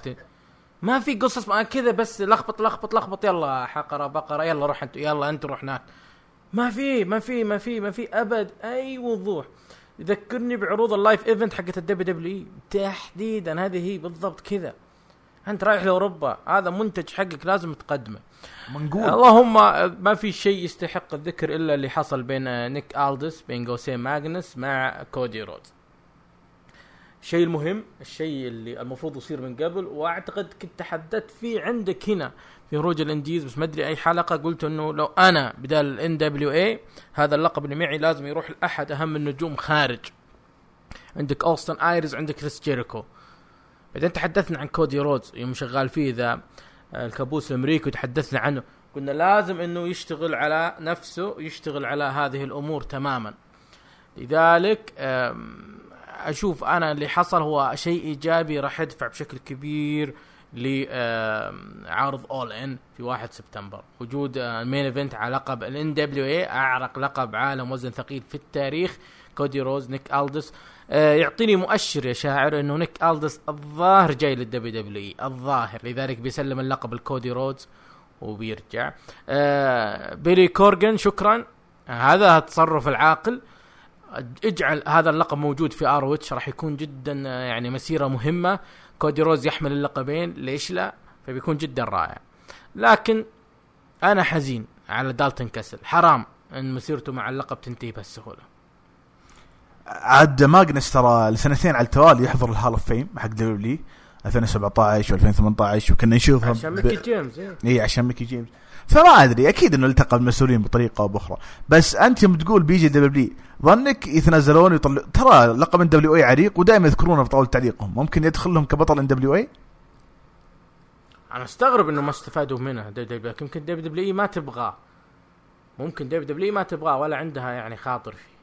Speaker 2: ما في قصص، ما كذا بس لخبط لخبط لخبط، يلا حقرة بقرة، يلا روح انت، يلا انت روح هناك. ما في ابد اي وضوح. يذكرني بعروض اللايف ايفنت حقت الدبليو تحديدا، هذه هي بالضبط كذا. انت رايح لاوروبا، هذا منتج حقك لازم تقدمه. منقول اللهم ما في شيء يستحق الذكر الا اللي حصل بين نيك آلدس بين جوسيه ماغنس مع كودي رودز. الشيء المهم، الشيء اللي المفروض يصير من قبل، واعتقد كنت تحدثت فيه عندك هنا في روج الانديز، بس ما ادري اي حلقه، قلت انه لو انا بدال NWA هذا اللقب اللي معي لازم يروح لاحد اهم النجوم خارج. عندك أوستن آيرز، عندك كريس جيريكو. بعدين تحدثنا عن كودي رودز يوم شغال فيه ذا الكابوس الامريكي، وتحدثنا عنه، قلنا لازم انه يشتغل على نفسه، يشتغل على هذه الامور تماما. لذلك اشوف انا اللي حصل هو شيء ايجابي، راح يدفع بشكل كبير لعرض اول ان في 1 سبتمبر. وجود المين ايفنت على لقب NWA، اعرق لقب عالم وزن ثقيل في التاريخ، كودي روز نيك آلدس، يعطيني مؤشر يا شاعر انه نيك آلدس الظاهر جاي للDWE الظاهر، لذلك بيسلم اللقب الكودي رودز وبيرجع. بيلي كورغان شكرا، هذا التصرف العاقل، اجعل هذا اللقب موجود في ROH، راح يكون جدا يعني مسيرة مهمة. كودي روز يحمل اللقبين، ليش لا؟ فبيكون جدا رائع. لكن انا حزين على دالتون كاسل، حرام ان مسيرته مع اللقب تنتهي بهالسهولة.
Speaker 1: عاد ماغنس ترى لسنتين على التوالي يحضر الهال اوف فيم حق دبليو 2017 و2018، وكنا نشوفها
Speaker 2: عشان ميكي جيمز.
Speaker 1: اي عشان ميكي جيمز. فما ادري، اكيد انه التقى المسؤولين بطريقه او باخرى، بس انت يوم تقول بيجي دبليو ظنك يتنازلون ويطلع، ترى لقب NWA عريق ودائما يذكرونه في طاوله تعليقهم، ممكن يدخل لهم كبطل NWA.
Speaker 2: انا استغرب انه ما استفادوا منها. يمكن دبليو ما تبغاه، ممكن دبليو ما تبغاه ولا عندها يعني خاطر فيه،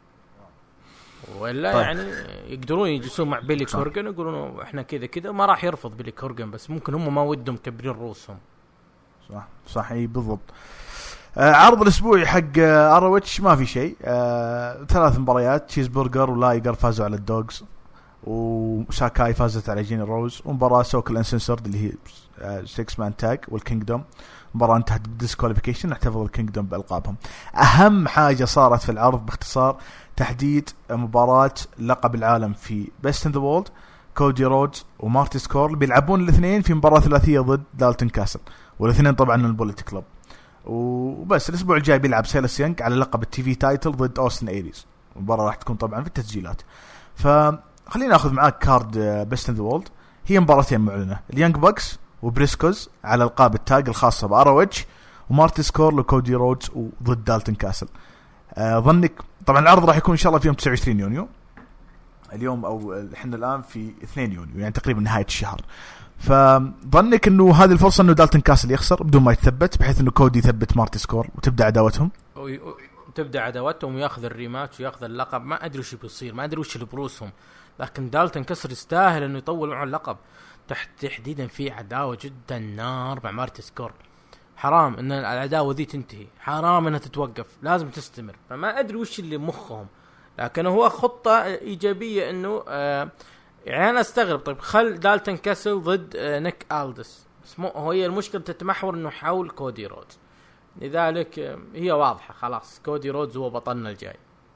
Speaker 2: ولا
Speaker 1: طيب.
Speaker 2: يعني يقدرون يجلسون مع بيلي كورغن يقولون احنا كذا ما راح يرفض بيلي كورغن، بس ممكن هم ما ودهم كبرين رؤوسهم.
Speaker 1: صح اي بالضبط. عرض الاسبوعي حق اروتش ما في شيء. 3 مباريات، تشيز برجر ولايجر فازوا على الدوغز، وساكاي فازت على جيني روز، ومباراة سوكل انسنسرد اللي هي 6 مان تاج والكينجدوم، مباراة انتهت بالديسكواليفيكيشن، احتفظ الكينجدوم بألقابهم. أهم حاجة صارت في العرض باختصار تحديد مباراة لقب العالم في بيست ان ذا وورلد. كودي رودز ومارتي سكورل بيلعبون الاثنين في مباراة ثلاثية ضد دالتون كاسل، والاثنين طبعا من البوليت كلوب. وبس الأسبوع الجاي بيلعب سيلس يانج على لقب التي في تايتل ضد أوستن ايريز، المباراة راح تكون طبعا في التسجيلات. فخلينا ناخذ معاك كارد بيست ان ذا وورلد. هي مباراتين معلنة، اليانج باكس وبريسكوز على القاب التاج الخاصة بأروتش، ومارتي سكورل وكودي رودز وضد دالتون كاسل. ظنك طبعا العرض راح يكون ان شاء الله في يوم 29 يونيو، اليوم او احنا الان في 2 يونيو يعني تقريبا نهاية الشهر. فظنك انه هذه الفرصة انه دالتون كاسل يخسر بدون ما يتثبت، بحيث انه كودي يثبت مارتي سكورل وتبدا عداوتهم
Speaker 2: وياخذ الريماتش وياخذ اللقب. ما ادري وش بيصير، ما ادري وش اللي بروسهم، لكن دالتون كاسل يستاهل انه يطول معه اللقب، تحديدا في عداوة جدا نار مع مارتي سكورل. حرام ان العداوة ذي تنتهي، حرام انها تتوقف، لازم تستمر. فما ادري وش اللي مخهم، لكن هو خطة ايجابية انه يعني انا استغرب. طيب خل دالتون كاسل ضد نيك ألدس، بس مو هي المشكلة تتمحور انه حول كودي رودز، لذلك هي واضحة خلاص كودي رودز هو بطلنا الجاي.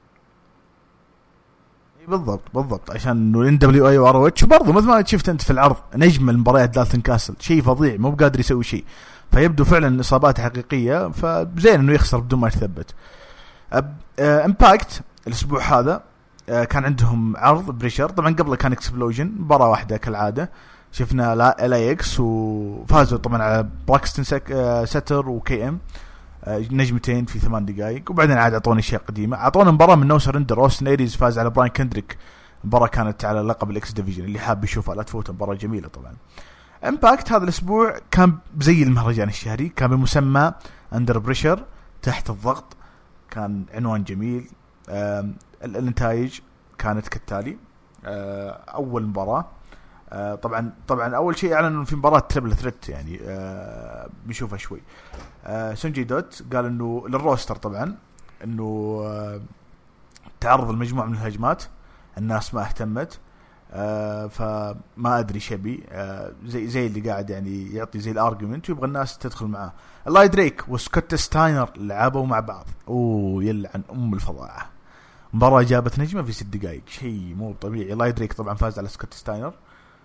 Speaker 1: بالضبط عشان انه ان دبليو اي وار اتش برضه مثل ما شفت انت في العرض نجم المباريات دالتون كاسل شيء فظيع، مو بقادر يسوي شيء، فيبدو فعلا اصابات حقيقيه، فزين انه يخسر بدون ما يثبت. امباكت الاسبوع هذا كان عندهم عرض بريشر، طبعا قبله كان اكسبلوجن، مباراه واحده كالعاده. شفنا ال اكس وفازوا طبعا على براكستن ستر وكي ام، نجمتين في 8 دقائق. وبعدين عاد اعطوني اشياء قديمه، اعطونا مباراه من نو سرندر، اوستن ايريز فاز على براين كندريك، مباراه كانت على لقب الاكس ديفيجن، اللي حاب يشوفها لا تفوت، مباراه جميله طبعا. امباكت هذا الاسبوع كان زي المهرجان الشهري، كان بمسمى اندر بريشر، تحت الضغط، كان عنوان جميل. النتائج كانت كالتالي. اول مباراه طبعا اول شيء اعلن انه في مباراه تريبل ثريت، يعني بنشوفها شوي. سونجي دوت قال انه للروستر طبعا انه تعرض المجموعه من الهجمات، الناس ما اهتمت، فما ادري شبي زي اللي قاعد يعني يعطي زي الارجيومنت ويبغى الناس تدخل معاه. الله دريك وسكوت ستاينر لعبوا مع بعض، يلعن الفظاعه. مباراة جابت نجمة في 6 دقائق، شيء مو طبيعي. الله دريك طبعا فاز على سكوت ستاينر،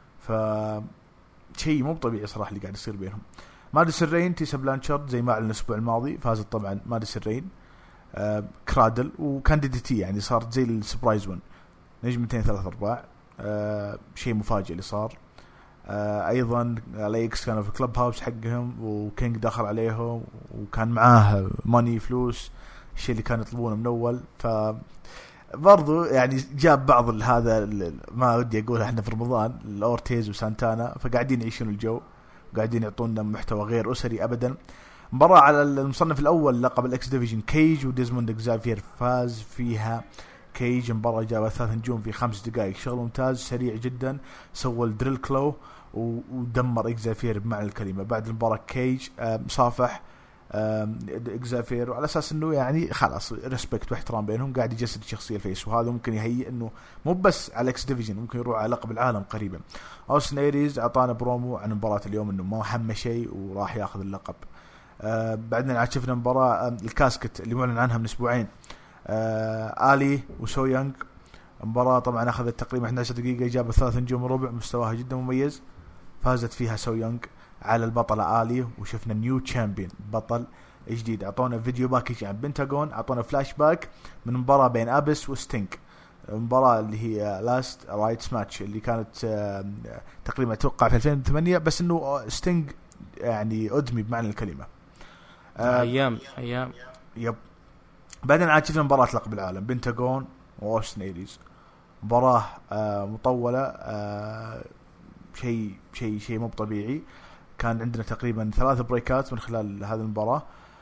Speaker 1: شيء مو طبيعي صراحة اللي قاعد يصير بينهم. ماديسون رين تيسا بلانشارد زي ما اعلن الاسبوع الماضي فازت طبعا ماديسون رين. كرادل وكانديديتي يعني صارت زي السبرايز 1، نجمتين 3/4. شيء مفاجئ اللي صار. ايضا الاكس كانوا في كلب هاوس حقهم، وكينج دخل عليهم وكان معاه ماني فلوس، الشيء اللي كانوا يطلبونه من اول. ف برضو يعني جاب بعض هذا ما ودي اقول احنا في رمضان، الاورتيز وسانتانا، فقاعدين يعيشون الجو، قاعدين يعطونا محتوى غير اسري ابدا. مباراة على المصنف الاول لقب الاكس ديفيجن، كيج وديزموند اكزافير، فاز فيها كيج. مباراة جابت 3 نجوم في 5 دقائق، شغل ممتاز سريع جدا، سوى الدريل كلو ودمر اكزافير بمعنى الكلمة. بعد المباراة كيج صافح اكزافير، وعلى اساس انه يعني خلاص ريسبكت واحترام بينهم، قاعد يجسد الشخصيه الفيس، وهذا ممكن يهيئ انه مو بس على اكس ديفيجن، ممكن يروح على لقب العالم قريبا. اوستن ايريز اعطانا برومو عن مباراه اليوم انه ما هم شيء وراح ياخذ اللقب. بعدين عاد شفنا مباراه الكاسكت اللي معلن عنها من اسبوعين، آلي وسو يانغ. مباراه طبعا اخذت تقريبا 11 دقيقه، جابت 3 نجوم وربع، مستواها جدا مميز. فازت فيها سو يانغ على البطلة آلي، وشفنا نيو تشامبيون بطل جديد. اعطونا فيديو باكج عن بنتاغون، اعطونا فلاش باك من مباراة بين ابس وستينج، مباراة اللي هي لاست رايتس ماتش اللي كانت تقريبا اتوقع في 2008، بس انه ستينج يعني ادمي بمعنى الكلمة.
Speaker 2: ايام
Speaker 1: يب. بعدين عاد شفنا مباراة لقب العالم بنتاغون واوستن ايريز، مباراة مطولة، شيء مو طبيعي. كان عندنا تقريبا 3 بريكات من خلال هذه المباراة.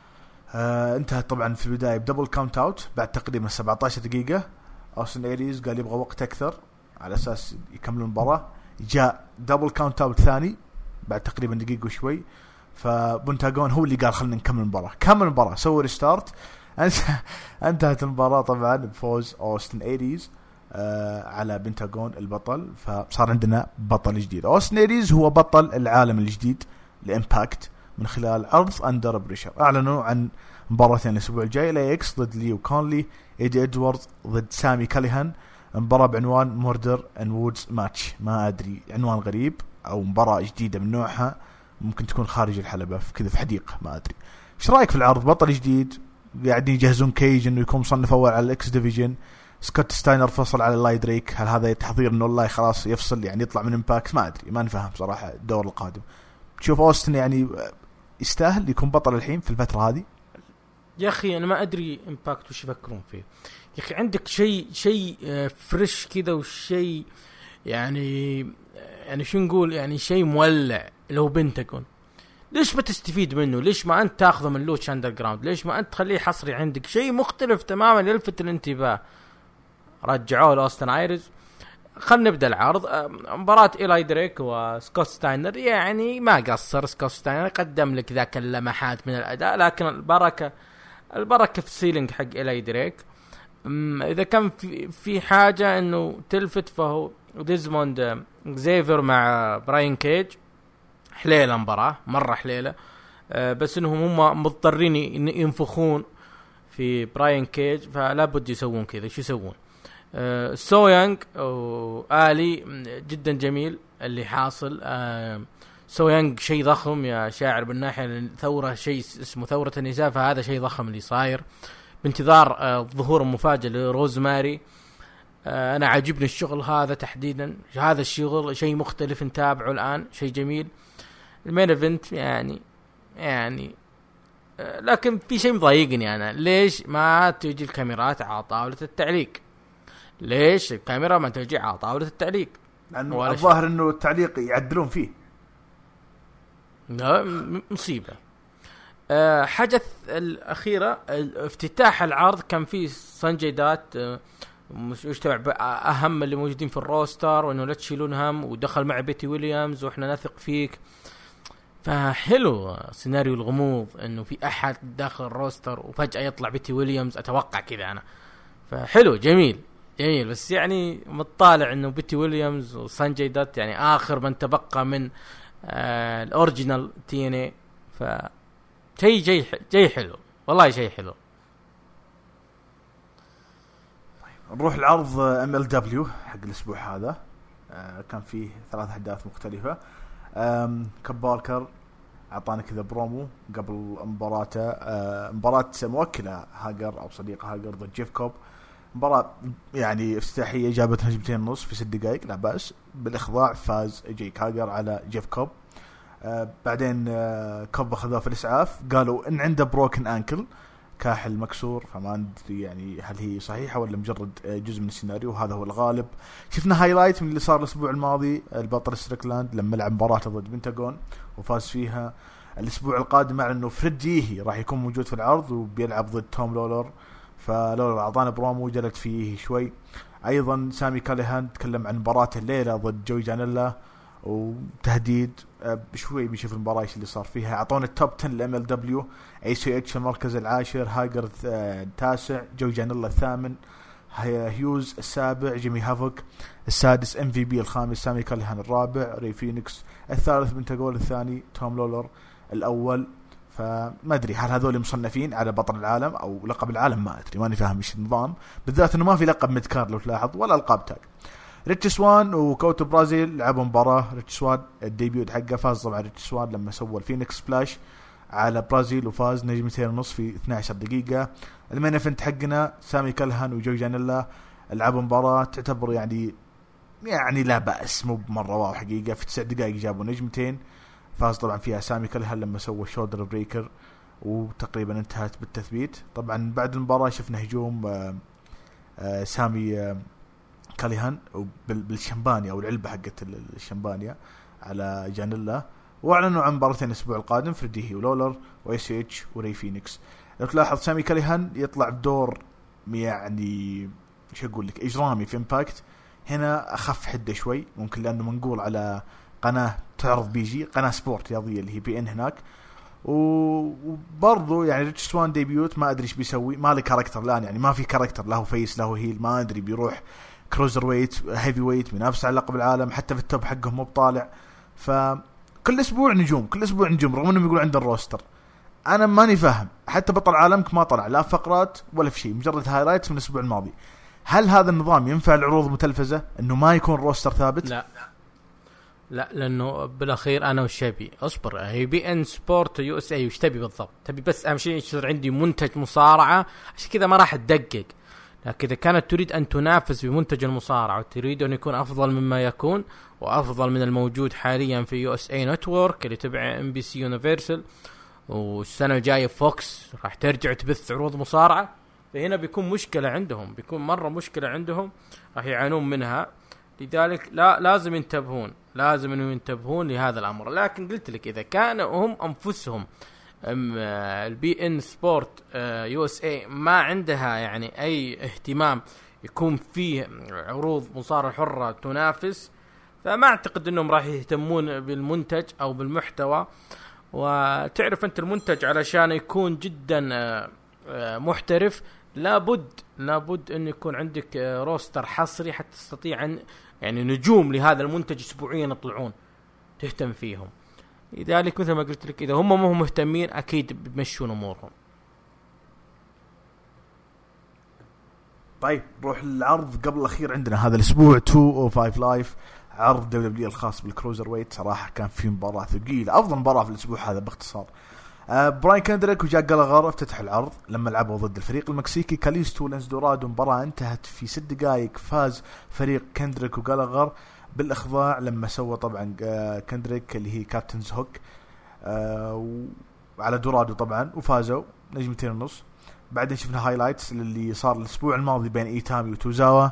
Speaker 1: انتهت طبعا في البداية بدبل كاونت اوت بعد تقريبا 17 دقيقة. أوستن إيريز قال يبغى وقت أكثر على أساس يكمل المباراة. جاء دبل كاونت اوت ثاني بعد تقريبا دقيقة وشوي، فبنتاغون هو اللي قال خلنا نكمل المباراة. كمل المباراة، سووا ريستارت. انتهت المباراة طبعا بفوز أوستن إيريز على بنتاغون البطل. فصار عندنا بطل جديد. أوستن إيريز هو بطل العالم الجديد لإمباكت من خلال عرض أندر بريشر. أعلنوا عن مباراتين الأسبوع الجاي، LAX ضد ليو كونلي، إيدي إدواردز ضد سامي كاليهان. مباراة بعنوان موردر أند وودز ماتش. ما أدري، عنوان غريب أو مباراة جديدة من نوعها، ممكن تكون خارج الحلبة في كذا في حديقة، ما أدري. إيش رأيك في العرض؟ بطل جديد، قاعدين يجهزون كيج إنه يكون مصنف أول على الإكس ديفيجن. سكوت ستاينر فصل على لاي دريك. هل هذا تحضير إنه والله خلاص يفصل يعني يطلع من إمباكت؟ ما أدري، ما نفهم صراحة الدور القادم. تشوف أوستن يعني يستاهل يكون بطل الحين في الفترة هذه؟
Speaker 2: يا أخي أنا ما أدري إمباكت وش يفكرون فيه. يا أخي عندك شيء فريش كذا، وشيء يعني شو نقول، يعني شيء مولع لو بنتاغون. ليش ما تستفيد منه؟ ليش ما أنت تأخذه من لوتش أندرغراوند؟ ليش ما أنت تخليه حصري عندك، شيء مختلف تماما يلفت الانتباه؟ رجعوه لأوستن ايريز. خلنا نبدأ العرض. مباراة إيلاي دريك وسكوت ستاينر. يعني ما قصر سكوت ستاينر، قدم لك ذاك اللمحات من الأداء، لكن البركة في السيلينج حق إيلاي دريك. إذا كان في حاجة إنه تلفت فهو ديزموند زيفر مع براين كيج. حليلة مباراة، مرة حليلة. بس إنهم هم مضطرين ينفخون في براين كيج، فلا بد يسوون كذا. شو يسوون؟ سو يانغ وآلي جدا جميل اللي حاصل. سو يانغ شيء ضخم يا شاعر، بالناحية ثورة، شيء اسمه ثورة النساء، فهذا شيء ضخم اللي صاير. بانتظار الظهور المفاجئ لروزماري. أنا عجبني الشغل هذا تحديدا، هذا الشغل شيء مختلف نتابعه الآن، شيء جميل. المين ايفنت يعني لكن في شيء مضايقني أنا. ليش ما تجي الكاميرات على طاولة التعليق؟ ليش الكاميرا ما تجي على طاولة التعليق؟
Speaker 1: لأنه الظاهر إنه التعليق يعدلون فيه.
Speaker 2: لا مصيبة. حدث الأخيرة افتتاح العرض كان فيه سانجي دات مش تبع أهم اللي موجودين في الروستر، وإنه لا تشيلون هم، ودخل مع بيتي ويليامز وإحنا نثق فيك. فحلو سيناريو الغموض إنه في أحد داخل الروستر وفجأة يطلع بيتي ويليامز، أتوقع كذا أنا. فحلو جميل. بس يعني مطالع إنه بيتي ويليامز وسانجي دات يعني آخر من تبقى من الأوريجينال TNA. شيء جاي حلو والله، شيء حلو.
Speaker 1: نروح العرض MLW حق الأسبوع هذا. كان فيه 3 أحداث مختلفة. كاب باركر أعطانا كذا برومو قبل مباراته، مباراة موكلة هاجر أو صديقة هاجر ضد جيف كوب. مباراة يعني افتتاحية جابت هجمتين ونص في 6 دقائق، لا بأس. بالإخضاع فاز جيك هاجر على جيف كوب. بعدين كوب أخذوه في الإسعاف، قالوا إن عنده بروكن أنكل، كاحل مكسور. فما ندري يعني هل هي صحيحة ولا مجرد جزء من السيناريو، وهذا هو الغالب. شفنا هايلايت من اللي صار الأسبوع الماضي، البطل ستريكلاند لما لعب مباراته ضد بنتاغون وفاز فيها. الأسبوع القادم مع إنه فريد جيهي راح يكون موجود في العرض وبيلعب ضد توم لولر، فلولر أعطانا برومو جلت فيه شوي. أيضا سامي كاليهان تكلم عن مباراة الليلة ضد جوي جانيلا وتهديد بشوي بيشوف المباراة ايش اللي صار فيها. اعطونا التوب 10 لMLW. ACH المركز العاشر، هاجر التاسع، جو جانيلا الثامن، هيوز السابع، جيمي هافوك السادس، MVP الخامس، سامي كاليهان الرابع، ري فينيكس الثالث، بنتاغول الثاني، توم لولر الأول. فما أدري هل هذول مصنفين على بطل العالم أو لقب العالم، ما أدري، ماني فاهم إيش النظام، بالذات إنه ما في لقب ميدكار لو تلاحظ ولا ألقاب تاج. ريتش سوان وكوتو برازيل لعبوا مباراة. ريتش سوان الديبيوت حقه فاز طبعا ريتش سوان لما سوى الفينيكس سبلاش على برازيل وفاز نجمتين ونص في 12 دقيقة. المين ايفنت حقنا سامي كالهان وجوي جانيلا لعبوا مباراة تعتبر يعني لا بأس، مو بمرة واو حقيقة. في 9 دقائق جابوا نجمتين، فاز طبعا فيها سامي كالهان لما سوى شولدر بريكر وتقريبا انتهت بالتثبيت. طبعا بعد المباراة شفنا هجوم سامي كاليهان بالشمبانيا او العلبة حقت الشمبانيا على جانيلا، واعلنوا عن مباراتين الاسبوع القادم، فريدي هي ولولر واس اتش وري فينيكس. لو تلاحظ سامي كاليهان يطلع بدور يعني شو اقول لك اجرامي في امباكت، هنا اخف حده شوي ممكن لانه منقول على قناه تعرض بي جي، قناه سبورت رياضيه اللي هي بي ان هناك. وبرضه يعني ريتش سوان ديبيوت ما ادري ايش بيسوي، ما له كاركتر الان، يعني ما في كاركتر له فيس له هيل، ما ادري بيروح كروزر ويت هيفي ويت بينافس على لقب العالم، حتى في التوب حقهم مو بطالع. فكل اسبوع نجوم، كل اسبوع نجوم، رغم انهم يقولوا عند الروستر. انا ماني فاهم، حتى بطل عالمك ما طلع لا فقرات ولا في شيء، مجرد هايلايتس من الاسبوع الماضي. هل هذا النظام ينفع العروض المتلفزه انه ما يكون روستر ثابت؟
Speaker 2: لا لانه بالاخير انا والشبي اصبر، هي بي ان سبورت يو اس اي وش تبي بالضبط؟ تبي بس اهم شيء يصير عندي منتج مصارعه، عشان كذا ما راح تدقق. لكن اذا كانت تريد ان تنافس بمنتج المصارعه وتريد ان يكون افضل مما يكون وافضل من الموجود حاليا في يو اس اي نتورك اللي تبع ام بي سي يونيفرسال، والسنه الجايه فوكس راح ترجع تبث عروض مصارعه، فهنا بيكون مشكله عندهم، بيكون مره مشكله عندهم، راح يعانون منها. لذلك لازم ينتبهون لهذا الامر. لكن قلت لك اذا كانوا هم انفسهم البي ان سبورت يو اس اي ما عندها يعني اي اهتمام يكون فيه عروض مصارعه حره تنافس، فما اعتقد انهم راح يهتمون بالمنتج او بالمحتوى. وتعرف انت المنتج علشان يكون جدا محترف لابد ان يكون عندك روستر حصري حتى تستطيع ان يعني نجوم لهذا المنتج اسبوعيا يطلعون تهتم فيهم. لذلك مثل ما قلت لك اذا هم ما هم مهتمين اكيد بيمشون امورهم.
Speaker 1: طيب نروح للعرض قبل الاخير عندنا هذا الاسبوع 205 لايف، عرض دبليو الخاص بالكروزر ويت. صراحه كان في مباراه ثقيله، افضل مباراه في الاسبوع هذا باختصار. براين كندريك وجاك جالاغر افتتحوا العرض لما لعبوا ضد الفريق المكسيكي كاليستو لانس دورادو. مباراة انتهت في 6 دقائق، فاز فريق كندريك وجالاغر بالاخضاع لما سوى طبعا كندريك اللي هي كابتنز هوك على دورادو طبعا، وفازوا 2.5 نجمة. بعدين شفنا هايلايتس اللي صار الاسبوع الماضي بين ايتامي وتوزاوا.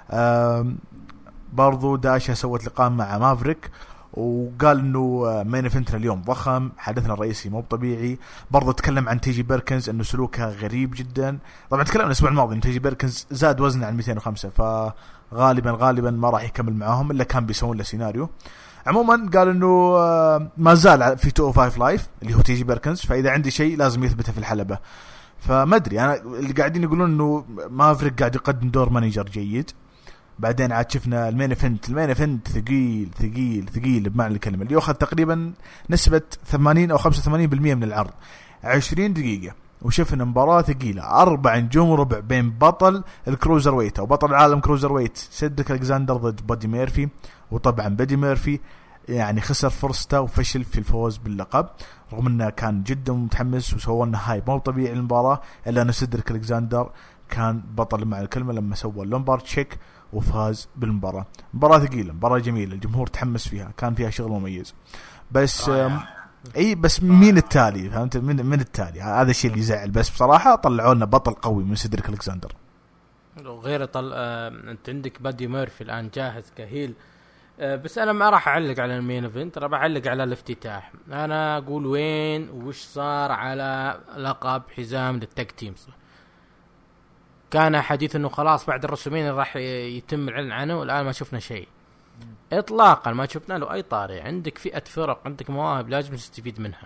Speaker 1: برضو داشا سوت لقاء مع مافريك وقال انه مين ايفنتنا اليوم ضخم، حدثنا الرئيسي مو طبيعي. برضه تكلم عن تيجي بيركنز انه سلوكها غريب جدا. طبعا تكلمنا الاسبوع الماضي ان تيجي بيركنز زاد وزنه عن 205، فغالبا ما راح يكمل معاهم الا كان بيسوون له سيناريو. عموما قال انه ما زال في 205 لايف اللي هو تيجي بيركنز، فاذا عندي شيء لازم يثبته في الحلبة. فما ادري، انا اللي قاعدين يقولون انه مافريك قاعد يقدم دور مانجر جيد. بعدين عاد شفنا المين ايفنت ثقيل بمعنى الكلمة، اللي يأخذ تقريبا نسبة 80 أو 85% من العرض، 20 دقيقة. وشفنا مباراة ثقيلة 4 نجوم وربع بين بطل الكروزر ويت أو بطل العالم كروزر ويت سيدريك ألكساندر ضد بادي ميرفي. وطبعا بادي ميرفي يعني خسر فرصته وفشل في الفوز باللقب، رغم انه كان جدا متحمس وسوى لنا هايب مو طبيعي المباراة، الا ان سيدريك ألكساندر كان بطل مع الكلمة لما سوى اللومبارد تشيك وفاز بالمباراة. مباراة ثقيلة، مباراة جميلة، الجمهور تحمس فيها، كان فيها شغل مميز. بس بس مين التالي؟ فهمت؟ من التالي؟ هذا الشيء اللي يزعل. بس بصراحة طلعوا لنا بطل قوي من سيدريك ألكساندر.
Speaker 2: غير انت عندك بادي ميرفي الان جاهز كهيل. بس انا ما راح اعلق على المين ايفنت، راح اعلق على الافتتاح. انا اقول وين وش صار على لقب حزام للتاج تيمز. كان حديث انه خلاص بعد الرسومين راح يتم العلن عنه، والان ما شفنا شيء اطلاقا، ما شفنا له اي طارئ. عندك فئة فرق، عندك مواهب لازم تستفيد منها.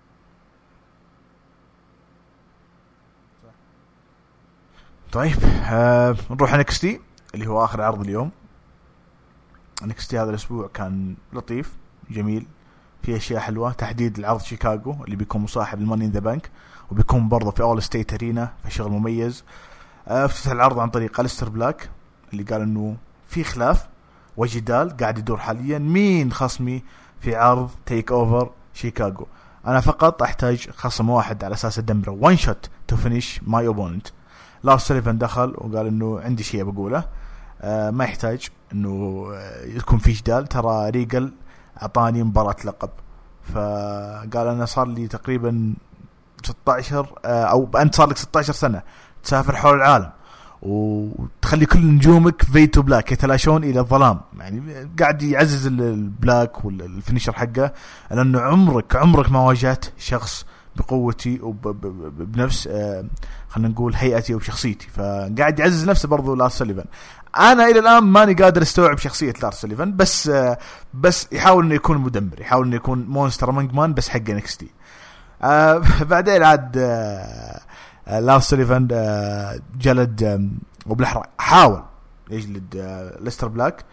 Speaker 1: طيب نروح نكستي اللي هو اخر عرض اليوم. نكستي هذا الاسبوع كان لطيف جميل، في اشياء حلوه، تحديد العرض شيكاغو اللي بيكون مصاحب الماني ان ذا بانك، وبيكون برضه في اول ستيت ارينا، في شغل مميز. افتتح العرض عن طريق أليستر بلاك اللي قال انه في خلاف وجدال قاعد يدور حاليا مين خصمي في عرض تيك اوفر شيكاغو. انا فقط احتاج خصم واحد على اساس ادمره، وان شوت تو فينيش ماي اوبوننت. لارس سوليفان دخل وقال انه عندي شيء بقوله، ما يحتاج انه يكون في جدال، ترى ريجل اعطاني مباراة لقب. فقال انا صار لي تقريبا 16 او انت صار لك 16 سنة تسافر حول العالم وتخلي كل نجومك فيتو بلاك يتلاشون الى الظلام. يعني قاعد يعزز البلاك والفينيشر حقه، لانه عمرك ما واجهت شخص بقوتي وبنفس خلينا نقول هيئتي وبشخصيتي، فقاعد يعزز نفسه برضو لارس سوليفان. انا الى الان ماني قادر استوعب شخصيه لارس سوليفان، بس يحاول انه يكون مدمر، يحاول انه يكون مونستر مانج مان بس حق NXT. بعدين عاد لارس سوليفان جلد وبالاحرى حاول يجلد ليستر بلاك،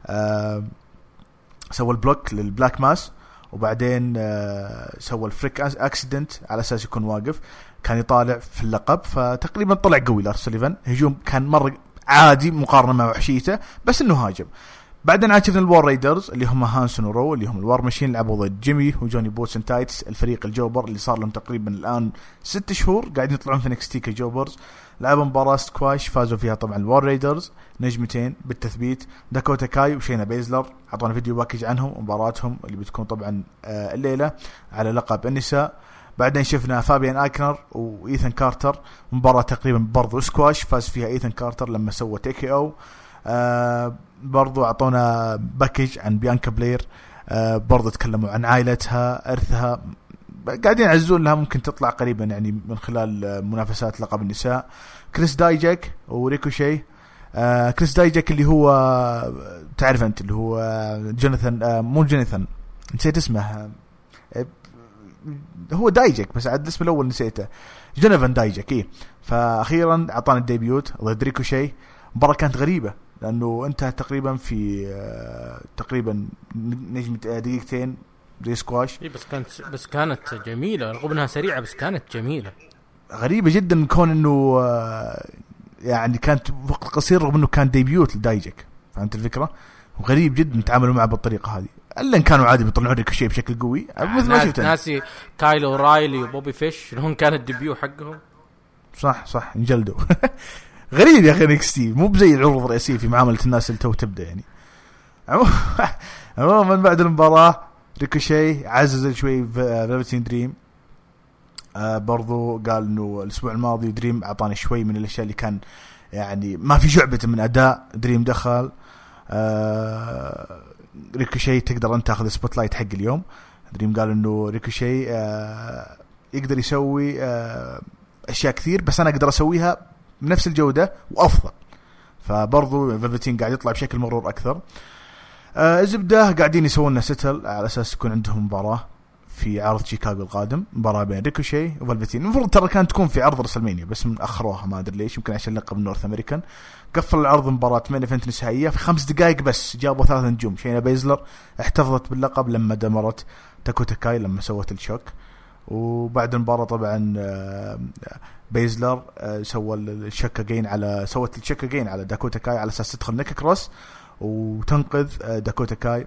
Speaker 1: سوى البلوك للبلاك ماس، وبعدين سوى الفريك اكسيدنت على اساس يكون واقف، كان يطالع في اللقب، فتقريبا طلع قوي لارس سوليفان. هجوم كان مره عادي مقارنه مع وحشيته، بس انه هاجم. بعدين عاد شفنا الوار رايدرز اللي هم هانسون ورو، اللي هم الوار ماشين، لعبوا ضد جيمي وجوني بوتسن تايتس، الفريق الجوبر اللي صار لهم تقريبا الان 6 شهور قاعدين يطلعون في NXT كجوبرز. لعبوا مباراة سكواش فازوا فيها طبعا الوار رايدرز نجمتين بالتثبيت، داكوتا كاي وشينا بيزلر. عطونا فيديو باكج عنهم ومباراتهم اللي بتكون طبعا الليلة على لقب النساء. بعدين شفنا فابيان آيكنر وإيثن كارتر، مباراة تقريبا برضو سكواش فاز فيها إيثن كارتر لما سوى تيكي أو. برضو أعطونا باكج عن بيانكا بلير، برضو تكلموا عن عائلتها، إرثها، قاعدين يعزون لها ممكن تطلع قريبا يعني من خلال منافسات لقب النساء. كريس دايجاك وريكوشي. كريس دايجاك اللي هو تعرف أنت اللي هو جوناثان، مو جوناثان نسيت اسمه، هو دايجاك بس عاد الاسم الأول نسيته، جوناثان دايجاك. إيه فأخيرا أعطانا الديبيوت ضد ريكوشي. مباراة كانت غريبة لأنه انتهى تقريبا في تقريبا نجمة دقيقتين زي سكواش.
Speaker 2: بس كانت جميلة رغم انها سريعة، بس كانت جميلة.
Speaker 1: غريبة جدا كون انه يعني كانت وقت قصير رغم انه كان ديبيوت لدايجك، فهمت الفكرة؟ وغريب جدا تعاملوا معه بالطريقة هذه، الا ان كانوا عادي بيطلعون ريكوشي بشكل قوي مثل ما شفت
Speaker 2: ناسي كايلو رايلي وبوبي فيش لهم كان الديبيو حقهم.
Speaker 1: صح انجلدوا. غريب يا اخي NXT مو بزي العروض الرئيسية في معاملة الناس اللي تو تبدا يعني. عموما بعد المباراة ريكوشي عزز شوي فيلفتين دريم، برضو قال انه الاسبوع الماضي دريم اعطاني شوي من الاشياء اللي كان يعني ما في شعبة من اداء. دريم دخل ريكوشي تقدر انت تاخذ سبوت لايت حق اليوم. دريم قال انه ريكوشي يقدر يسوي اشياء كثير بس انا اقدر اسويها بنفس الجودة وافضل، فبرضو فيلفتين قاعد يطلع بشكل مرور اكثر. الزبدة قاعدين يسوون ستل على اساس يكون عندهم مباراة في عرض شيكاغو القادم، مباراة بين ريكوشي وفالفتين. المفروض ترى كانت تكون في عرض رسلمانيا بس اخروها ما ادري ليش، يمكن عشان لقب نورث امريكان. قفل العرض مباراة مين ايفنت نسائية في 5 دقائق بس، جابوا 3 نجوم. شينا بيزلر احتفظت باللقب لما دمرت داكوتا كاي لما سوت الشوك. وبعد المباراة طبعا بيزلر سوت الشكا جين على داكوتا كاي على اساس تدخل نيك كروس وتنقذ داكوتا كاي.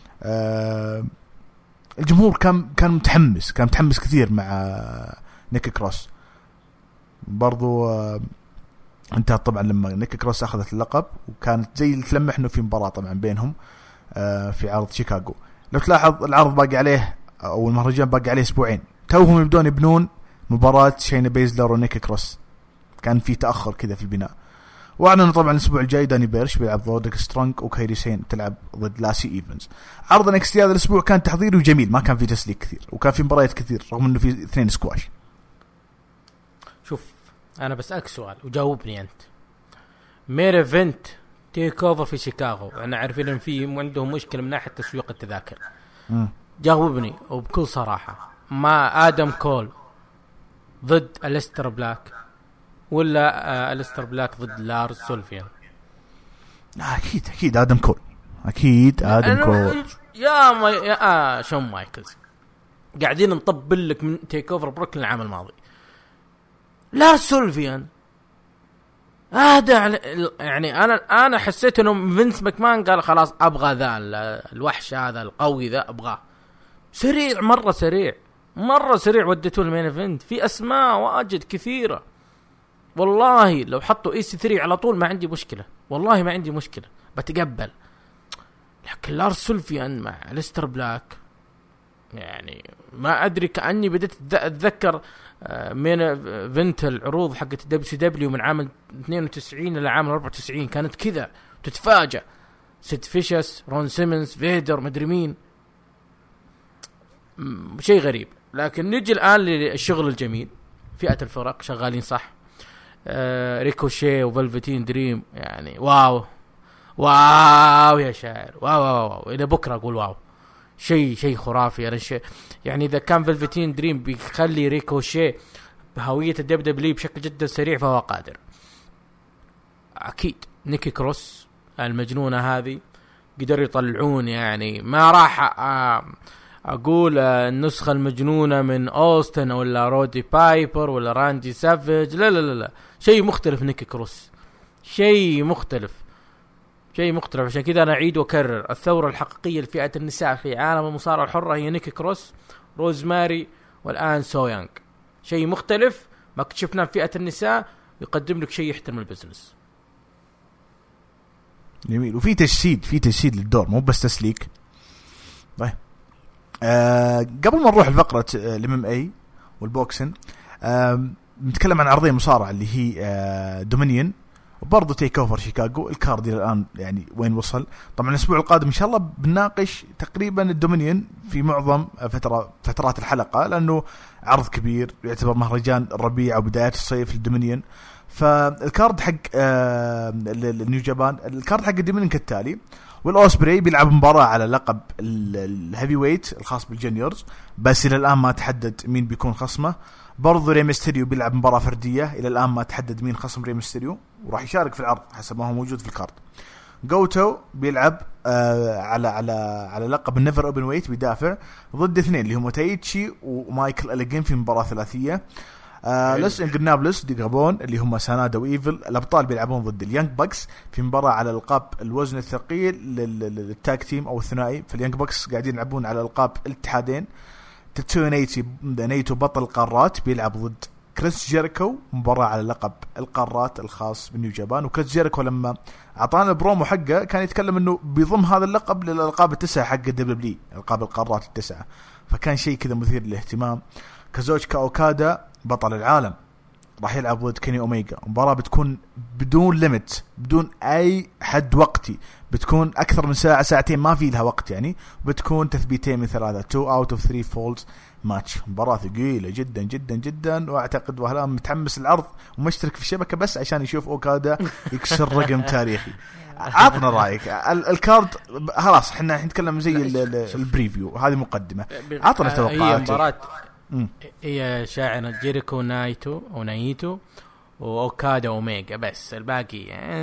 Speaker 1: الجمهور كان متحمس كثير مع نيك كروس. برضو انتهى طبعا لما نيك كروس اخذت اللقب، وكانت زي اللي تلمح انه في مباراة طبعا بينهم في عرض شيكاغو. لو تلاحظ العرض باقي عليه او المهرجان باقي عليه اسبوعين، توهم يبنون مباراة شينا بيزلر ونيك كروس، كان في تأخر كذا في البناء. واعلنوا طبعا الاسبوع الجاي داني بيرش بيلعب ضد سترونج، وكايري سين تلعب ضد لاسي ايفنز. عرض NXT هذا الاسبوع كان تحضيري وجميل، ما كان في تسليك كثير وكان في مباريات كثير رغم انه في 2 سكواش.
Speaker 2: شوف انا بسألك سؤال وجاوبني انت. مير ايفنت تيك اوفر في شيكاغو، انا عارفين ان في عندهم مشكله من ناحيه تسويق التذاكر. جاوبني وبكل صراحه، ما ادم كول ضد أليستر بلاك ولا أليستر بلاك ضد لارس سولفيان؟
Speaker 1: اكيد ادم كول، اكيد ادم كول
Speaker 2: يا شون مايكلز. قاعدين نطبل لك من تيك اوفر بروكلين العام الماضي. لارس سولفيان هذا يعني انا حسيت انه فينس ماكمان قال خلاص ابغى ذا الوحش هذا القوي ذا ابغاه سريع، مره سريع وديته المين ايفنت. في اسماء واجد كثيره والله، لو حطوا EC3 على طول ما عندي مشكله، والله ما عندي مشكله بتقبل. لكن لارس سولفيان مع أليستر بلاك يعني ما ادري كاني بديت اتذكر من فينت العروض حقت دبليو سي دبليو من عام 92 الى عام 94 كانت كذا تتفاجأ سيد فيشس رون سيمنز فيدر مدري مين شيء غريب. لكن نجي الآن للشغل الجميل فئة الفرق شغالين صح ريكوشي وفلفتين دريم يعني واو يا شاعر واو إلى بكرة أقول واو شيء خرافي. أنا يعني إذا كان فلفتين دريم بيخلي ريكوشي بهوية الدبليو بشكل جدا سريع فهو قادر. أكيد نيكي كروس المجنونة هذه قدروا يطلعون يعني ما راح أقول النسخة المجنونة من أوستن ولا رودي بايبر ولا راندي سافيج لا شيء مختلف. نيكي كروس شيء مختلف عشان كذا أنا أعيد وأكرر الثورة الحقيقية لفئة النساء في عالم المصارعة الحرة هي نيكي كروس روزماري والآن سو يانغ. شيء مختلف ما كشفنا في فئة النساء يقدم لك شيء يحترم البزنس.
Speaker 1: جميل. وفي تجسيد للدور مو بس تسليك. طيب قبل ما نروح لفقرة الام اي والبوكسن نتكلم عن عرضية مصارعة اللي هي دومينيون وبرضه تيك اوفر شيكاغو. الكارد الان يعني وين وصل؟ طبعا الاسبوع القادم ان شاء الله بنناقش تقريبا الدومينيون في معظم فترات الحلقة لانه عرض كبير يعتبر مهرجان الربيع وبدايات الصيف للدومينيون. فالكارد حق النيو جابان الكارد حق الدومينيون كالتالي: والأوسبري بيلعب مباراة على لقب الهيفي ويت الخاص بالجونيورز بس إلى الآن ما تحدد مين بيكون خصمه. برضو ري ميستيريو بيلعب مباراة فردية إلى الآن ما تحدد مين خصم ري ميستيريو وراح يشارك في العرض حسب ما هو موجود في الكارد. جوتو بيلعب على لقب النيفر اوبن ويت بيدافع ضد اثنين اللي هم تايتشي ومايكل أليجين في مباراة ثلاثية. لوس انجرنابلس دي غابون اللي هم سانادا وإيفل الأبطال بيلعبون ضد اليانج باكس في مباراة على الألقاب الوزن الثقيل للتاك تيم أو الثنائي. فاليانج باكس قاعدين يلعبون على ألقاب الاتحادين. تاتسو نايتو بطل القارات بيلعب ضد كريس جيريكو مباراة على لقب القارات الخاص بنيو جابان. وكريس جيريكو لما أعطانا البرومو حقه كان يتكلم إنه بيضم هذا اللقب للألقاب التسعة حق الدبليو ألقاب القارات التسعة فكان شيء كذا مثير للاهتمام. كازوشكا أوكادا بطل العالم راح يلعب ضد كيني أوميجا. مباراة بتكون بدون ليميت بدون أي حد وقتي بتكون أكثر من ساعة ساعتين ما في لها وقت يعني بتكون تثبيتين من 3 2 out of 3 falls ماتش. مباراة ثقيلة جدا جدا جدا وأعتقد وهلا متحمس العرض ومشترك في الشبكة بس عشان يشوف أوكادا يكسر رقم تاريخي. عطنا رأيك الكارد خلاص احنا نتكلم زي البريفيو هذه مقدمة. عطنا توقعات.
Speaker 2: هي شاعر جيريكو نايتو أو نايتو وأوكادا أوميجا بس الباقي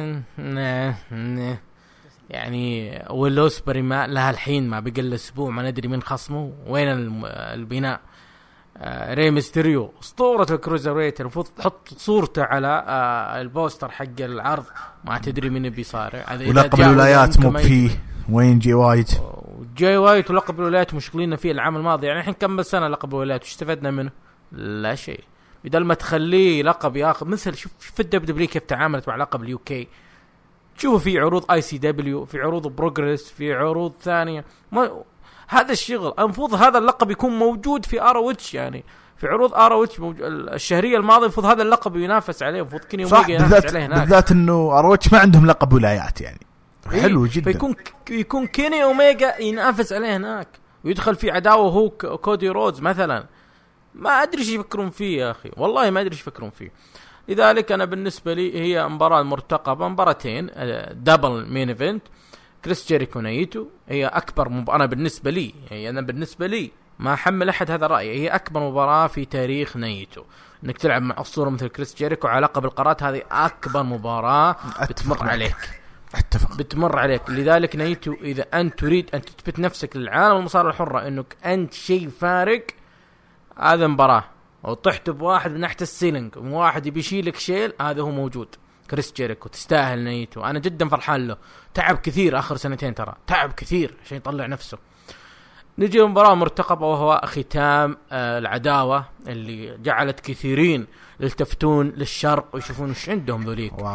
Speaker 2: يعني واللوسبري ما لها الحين ما بقل أسبوع ما ندري من خصمه وين البناء. ري ميستيريو أسطورة الكروزر ويت المفروض تحط صورته على البوستر حق العرض ما تدري من بيصارع.
Speaker 1: ولقب الولايات مو فيه وين جي وايت
Speaker 2: ولقب الولايات مشغلين فيه العام الماضي يعني الحين كم سنة لقب الولايات وش استفدنا منه؟ لا شيء. بدل ما تخليه لقب ياخذ مثل شوف الدبليو كيف تعاملت مع لقب اليو كي. شوفوا في عروض اي سي دبليو في عروض بروجريس في عروض ثانية هذا الشغل المفروض هذا اللقب يكون موجود في آروتش يعني في عروض آروتش الشهرية الماضية المفروض هذا اللقب ينافس عليه المفروض كيني أوميجا ينافس عليه هناك
Speaker 1: بالذات انه آروتش ما عندهم لقب ولايات يعني حلو جدا
Speaker 2: فيكون كيني أوميجا ينافس عليه هناك ويدخل في عداوة هو كودي رودز مثلا. ما أدري ايش يفكرون فيه يا أخي والله ما أدري ايش يفكرون فيه. لذلك أنا بالنسبة لي هي مباراة مرتقبة مباراتين دبل مين إيفنت كريس جيريكو نايتو هي أكبر أنا بالنسبة لي يعني أنا بالنسبة لي ما حمل أحد هذا الرأي هي أكبر مباراة في تاريخ نايتو. إنك تلعب مع أسطورة مثل كريس جيريكو على لقب القارات هذه أكبر مباراة بتمر عليك بتمر عليك. لذلك نايتو إذا أنت تريد أن تثبت نفسك للعالم المصارعة الحرة إنك أنت شيء فارق هذا مباراة أو طحت بواحد من ناحية السيلينج وواحد يبيشيلك شيل هذا هو موجود. كريس جيريكو تستاهل نايتو أنا جدا فرحان له تعب كثير آخر سنتين ترى تعب كثير عشان يطلع نفسه. نجي مباراة مرتقبة وهو ختام العداوة اللي جعلت كثيرين يلتفتون للشرق ويشوفون وش عندهم ذوليك.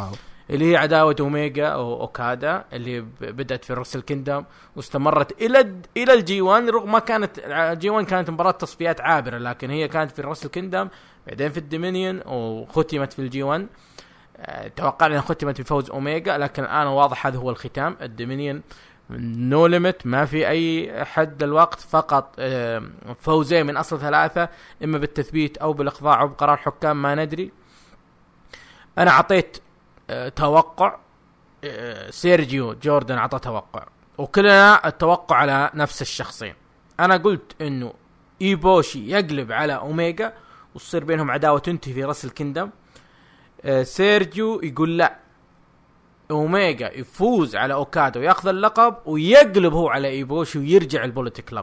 Speaker 2: اللي هي عداوة أوميجا أو أوكادا اللي بدأت في رسل كيندم واستمرت إلى الجي 1. رغم ما كانت الجي 1 كانت مباراة تصفيات عابرة، لكن هي كانت في رسل كيندم بعدين في الدومينيون وختمت في الجي 1. توقعنا أن ختمت بفوز أوميجا، لكن الآن واضح هذا هو الختام. الدومينيون نو ليميت، ما في أي حد الوقت، فقط فوزين من أصل 3، إما بالتثبيت أو بالإخضاع أو بقرار حكام ما ندري. أنا عطيت توقع، سيرجيو جوردن عطى توقع، وكلنا التوقع على نفس الشخصين. أنا قلت إنه إيبوشي يقلب على أوميجا وتصير بينهم عداوة تنتهي في رسل كيندم. سيرجيو يقول لا، أوميجا يفوز على أوكادا ويأخذ اللقب ويقلب هو على إيبوشي ويرجع البوليت كلاب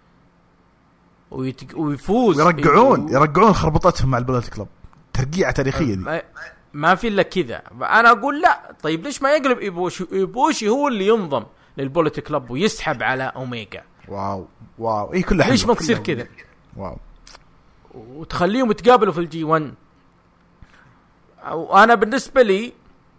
Speaker 2: ويفوز.
Speaker 1: يرجعون خربطتهم مع البوليت كلاب، ترقيعة تاريخية دي.
Speaker 2: ما في إلا كذا. أنا أقول لا، طيب ليش ما يقلب إيبوشي هو اللي ينضم للبوليت كلاب ويسحب على أوميجا.
Speaker 1: واو إيه كلها.
Speaker 2: ليش ما تصير كذا؟
Speaker 1: واو.
Speaker 2: وتخليهم يتقابلوا في الجي 1. وأنا بالنسبة لي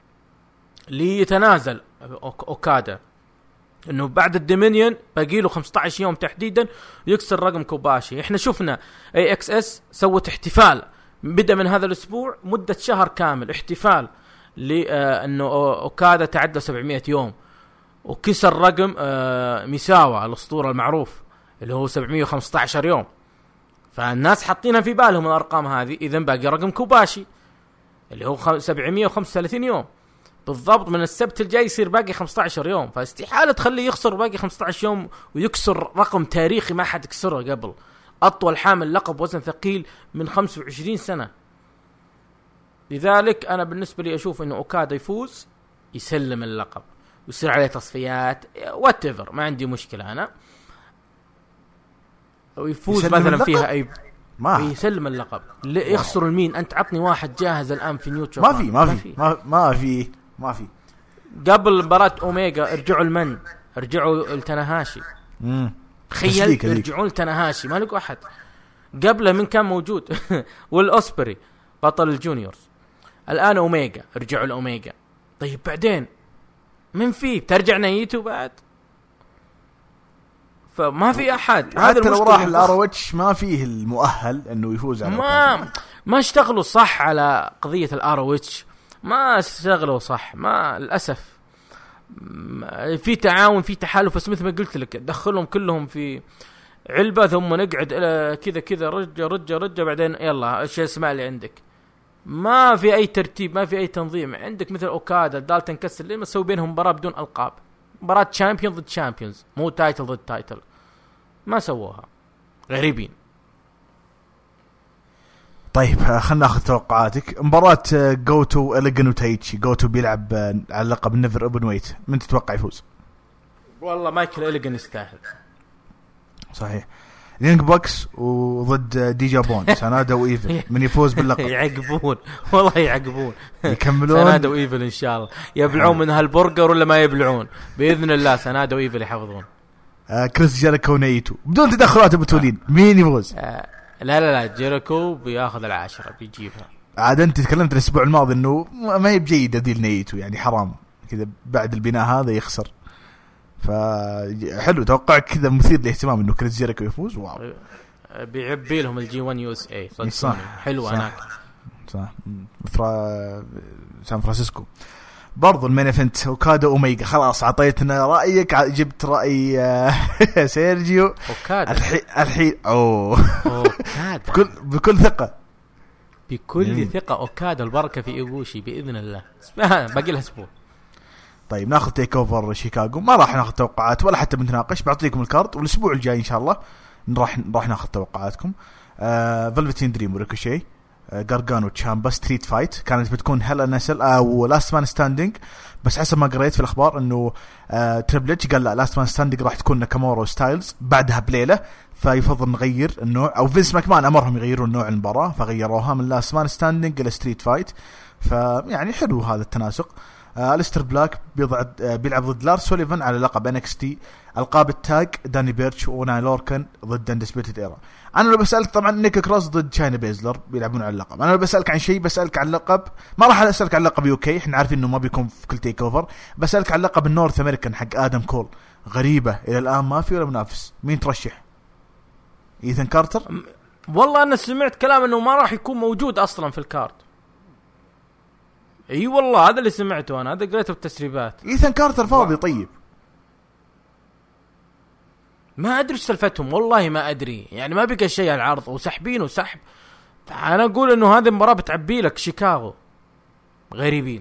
Speaker 2: يتنازل أوكادا إنه بعد الدومينيون باقي له 15 يوم تحديدا ويكسر رقم كوباشي. إحنا شفنا AXS سوت احتفال بدأ من هذا الأسبوع مدة شهر كامل، احتفال لأنه أوكادا تعدى 700 يوم وكسر رقم ميساوا الأسطورة المعروف اللي هو 715 يوم. فالناس حاطينها في بالهم الأرقام هذه، إذن باقي رقم كوباشي اللي هو 735 يوم بالضبط. من السبت الجاي يصير باقي 15 يوم، فاستحالة تخليه يخسر باقي 15 يوم ويكسر رقم تاريخي ما حد كسره قبل. أطول حامل لقب وزن ثقيل من 25 سنة. لذلك أنا بالنسبة لي أشوف إنه أوكادا يفوز، يسلم اللقب ويصير عليه تصفيات whatever، ما عندي مشكلة أنا. ويفوز مثلا فيها أي ما يسلم اللقب. يخسر المين؟ أنت عطني واحد جاهز الآن في نيوتشو.
Speaker 1: ما في.
Speaker 2: قبل مباراة أوميجا رجعوا التناهاشي. تخيل يرجعون التناهاشي، ما لقوا أحد. قبله من كان موجود والأوسبري بطل الجونيورز. الآن أوميجا، رجعوا الأوميجا. طيب بعدين من فيه ترجع نايتو بعد؟ فما في أحد.
Speaker 1: حتى لو راح الأروتش ما فيه المؤهل أنه يفوز على
Speaker 2: ما اشتغلوا صح على قضية الأروتش، ما اشتغلوا صح، ما للأسف. في تعاون، في تحالف، بس مثل ما قلت لك دخلهم كلهم في علبة ثم نقعد كذا رجة بعدين يلا ايش اسمع اللي عندك. ما في أي ترتيب، ما في أي تنظيم. عندك مثل أوكادا دالتن كسر ليه ما تسوي بينهم مباراة بدون ألقاب، مباراة تشامبيون ضد تشامبيونز، مو تايتل ضد تايتل. ما سووها، غريبين.
Speaker 1: طيب خلنا ناخذ توقعاتك. مباراة جوتو إليجن وتايتشي. جوتو بيلعب على لقب نيفر اوبن ويت، من تتوقع يفوز؟
Speaker 2: والله مايكل إليجن يستاهل.
Speaker 1: صحيح. يانج بوكس وضد دي جابون سنادا وإيفل، من يفوز باللقب؟
Speaker 2: يعقبون والله يعقبون،
Speaker 1: يكملون
Speaker 2: سنادا وإيفل إن شاء الله. يبلعون من هالبرجر ولا ما يبلعون بإذن الله. سنادا وإيفل يحفظون.
Speaker 1: كريس جيريكو ونايتو بدون تدخلات بتولين، مين يفوز؟
Speaker 2: لا جيريكو بياخذ 10 بيجيبها.
Speaker 1: عاد انت تكلمت الاسبوع الماضي انه ما هي بجيده دي نايتو، يعني حرام كذا بعد البناء هذا يخسر. فحلو توقعك كذا مثير للاهتمام انه كريس جيريكو يفوز. واو،
Speaker 2: بيعبي لهم الجي 1 يو اس اي.
Speaker 1: صح
Speaker 2: حلو. هناك
Speaker 1: صح سان فرانسيسكو. برضو المين ايفنت اوكادا اوميجا. خلاص عطيتنا رايك، جبت راي سيرجيو
Speaker 2: اوكادا
Speaker 1: الحين
Speaker 2: اوكادا
Speaker 1: بكل ثقه
Speaker 2: اوكادا. البركه في ايبوشي باذن الله. باقي لها اسبوع.
Speaker 1: طيب ناخذ تيك اوفر شيكاغو. ما راح ناخذ توقعات ولا حتى بنتناقش، بعطيكم الكارت والاسبوع الجاي ان شاء الله راح ناخذ توقعاتكم. فلفتين دريم وريكوشي، غارغانو تشامبا، ستريت فايت. كانت بتكون هلا نسل او لاست مان ستاندينج، بس حسب ما قريت في الاخبار انه تريبل اتش قال لا، لاست مان ستاندينج راح تكون ناكامورا وستايلز بعدها بليله، فيفضل نغير النوع، او فينس ماكمان امرهم يغيروا النوع المباراه فغيروها من لاست مان ستاندينج الى ستريت فايت. فيعني حلو هذا التناسق. أليستر بلاك بيلعب ضد لارس سوليفان على لقب NXT. ألقاب التاج داني بيرتش ونايل لوركن ضد اندسبيتد ايرا. انا لو بسالك طبعا نيك كروس ضد شاينا بيزلر بيلعبون على اللقب. انا لو بسالك عن شيء بسالك عن اللقب، ما راح اسالك عن لقب UK، احنا عارفين انه ما بيكون في كل تيك اوفر. بسالك عن لقب النورث امريكان حق ادم كول. غريبه الى الان ما في ولا منافس. مين ترشح؟ إيثان كارتر؟
Speaker 2: والله انا سمعت كلام انه ما راح يكون موجود اصلا في الكارت. اي والله هذا اللي سمعته انا، هذا قريته بالتسريبات.
Speaker 1: إيثان كارتر فاضي. طيب
Speaker 2: ما ادري سالفتهم والله ما ادري، يعني ما بقى شيء على العرض وسحبين وسحب. انا اقول انه هذه المباراه بتعبي لك شيكاغو. غريبين.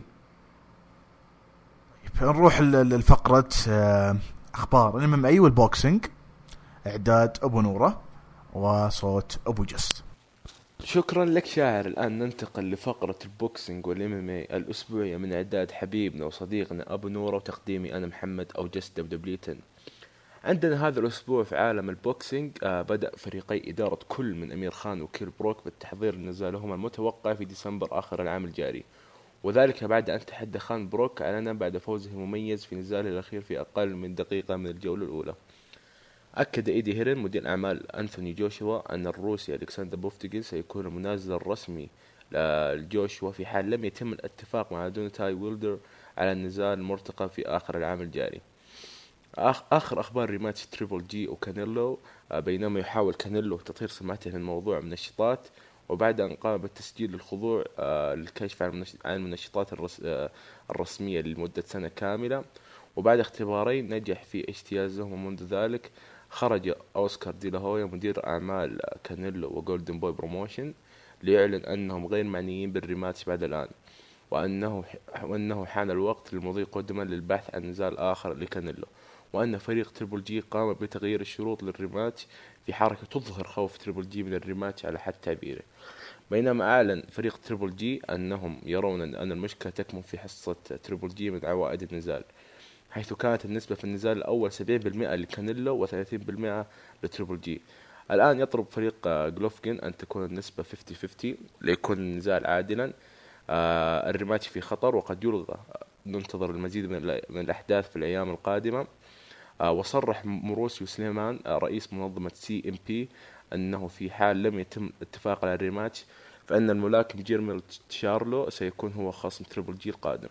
Speaker 1: نروح للفقرة اخبار MMA والبوكسينج. اعداد ابو نوره وصوت ابو جست.
Speaker 3: شكرا لك شاعر. الآن ننتقل لفقرة البوكسينج والMMA الأسبوعية من إعداد حبيبنا وصديقنا أبو نورة وتقديمي أنا محمد أو جست دبليو10. عندنا هذا الأسبوع في عالم البوكسينج بدأ فريقي إدارة كل من أمير خان وكيل بروك بالتحضير لنزالهما المتوقع في ديسمبر آخر العام الجاري، وذلك بعد أن تحدى خان بروك علنا بعد فوزه مميز في نزاله الأخير في أقل من دقيقة من الجولة الأولى. أكد إيدي هيرن مدير أعمال أنثوني جوشوا أن الروسي ألكسندر بوفتيجين سيكون المنازل الرسمي لجوشوا في حال لم يتم الاتفاق مع دونتاي ويلدر على النزال المرتقب في آخر العام الجاري. آخر أخبار ريماتش تريبل جي وكانيلو بينما يحاول كانيلو تطهير سمعته من موضوع منشطات، وبعد أن قام بالتسجيل للخضوع للكشف عن المنشطات الرسمية لمدة سنة كاملة، وبعد اختبارين نجح في اجتيازهما منذ ذلك، خرج أوسكار دي لاهويا مدير أعمال كانيلو وجولدن بوي بروموشن ليعلن أنهم غير معنيين بالريماتش بعد الآن، وأنه حان الوقت للمضي قدما للبحث عن نزال آخر لكانيلو، وأن فريق تريبل جي قام بتغيير الشروط للريماتش في حركة تظهر خوف تريبل جي من الريماتش على حد تعبيره. بينما أعلن فريق تريبل جي أنهم يرون أن المشكلة تكمن في حصة تريبل جي من عوائد النزال، حيث كانت النسبة في النزال الأول 70% لكانيلو و30% لتريبل جي. الآن يطلب فريق جلوفجن أن تكون النسبة 50-50 ليكون النزال عادلا. الريماتش في خطر وقد يلغى. ننتظر المزيد من الأحداث في الأيام القادمة. وصرح مروسيو سليمان رئيس منظمة CMP أنه في حال لم يتم اتفاق على الريماتش فإن الملاكم جيرميل تشارلو سيكون هو خصم تريبل جي القادم.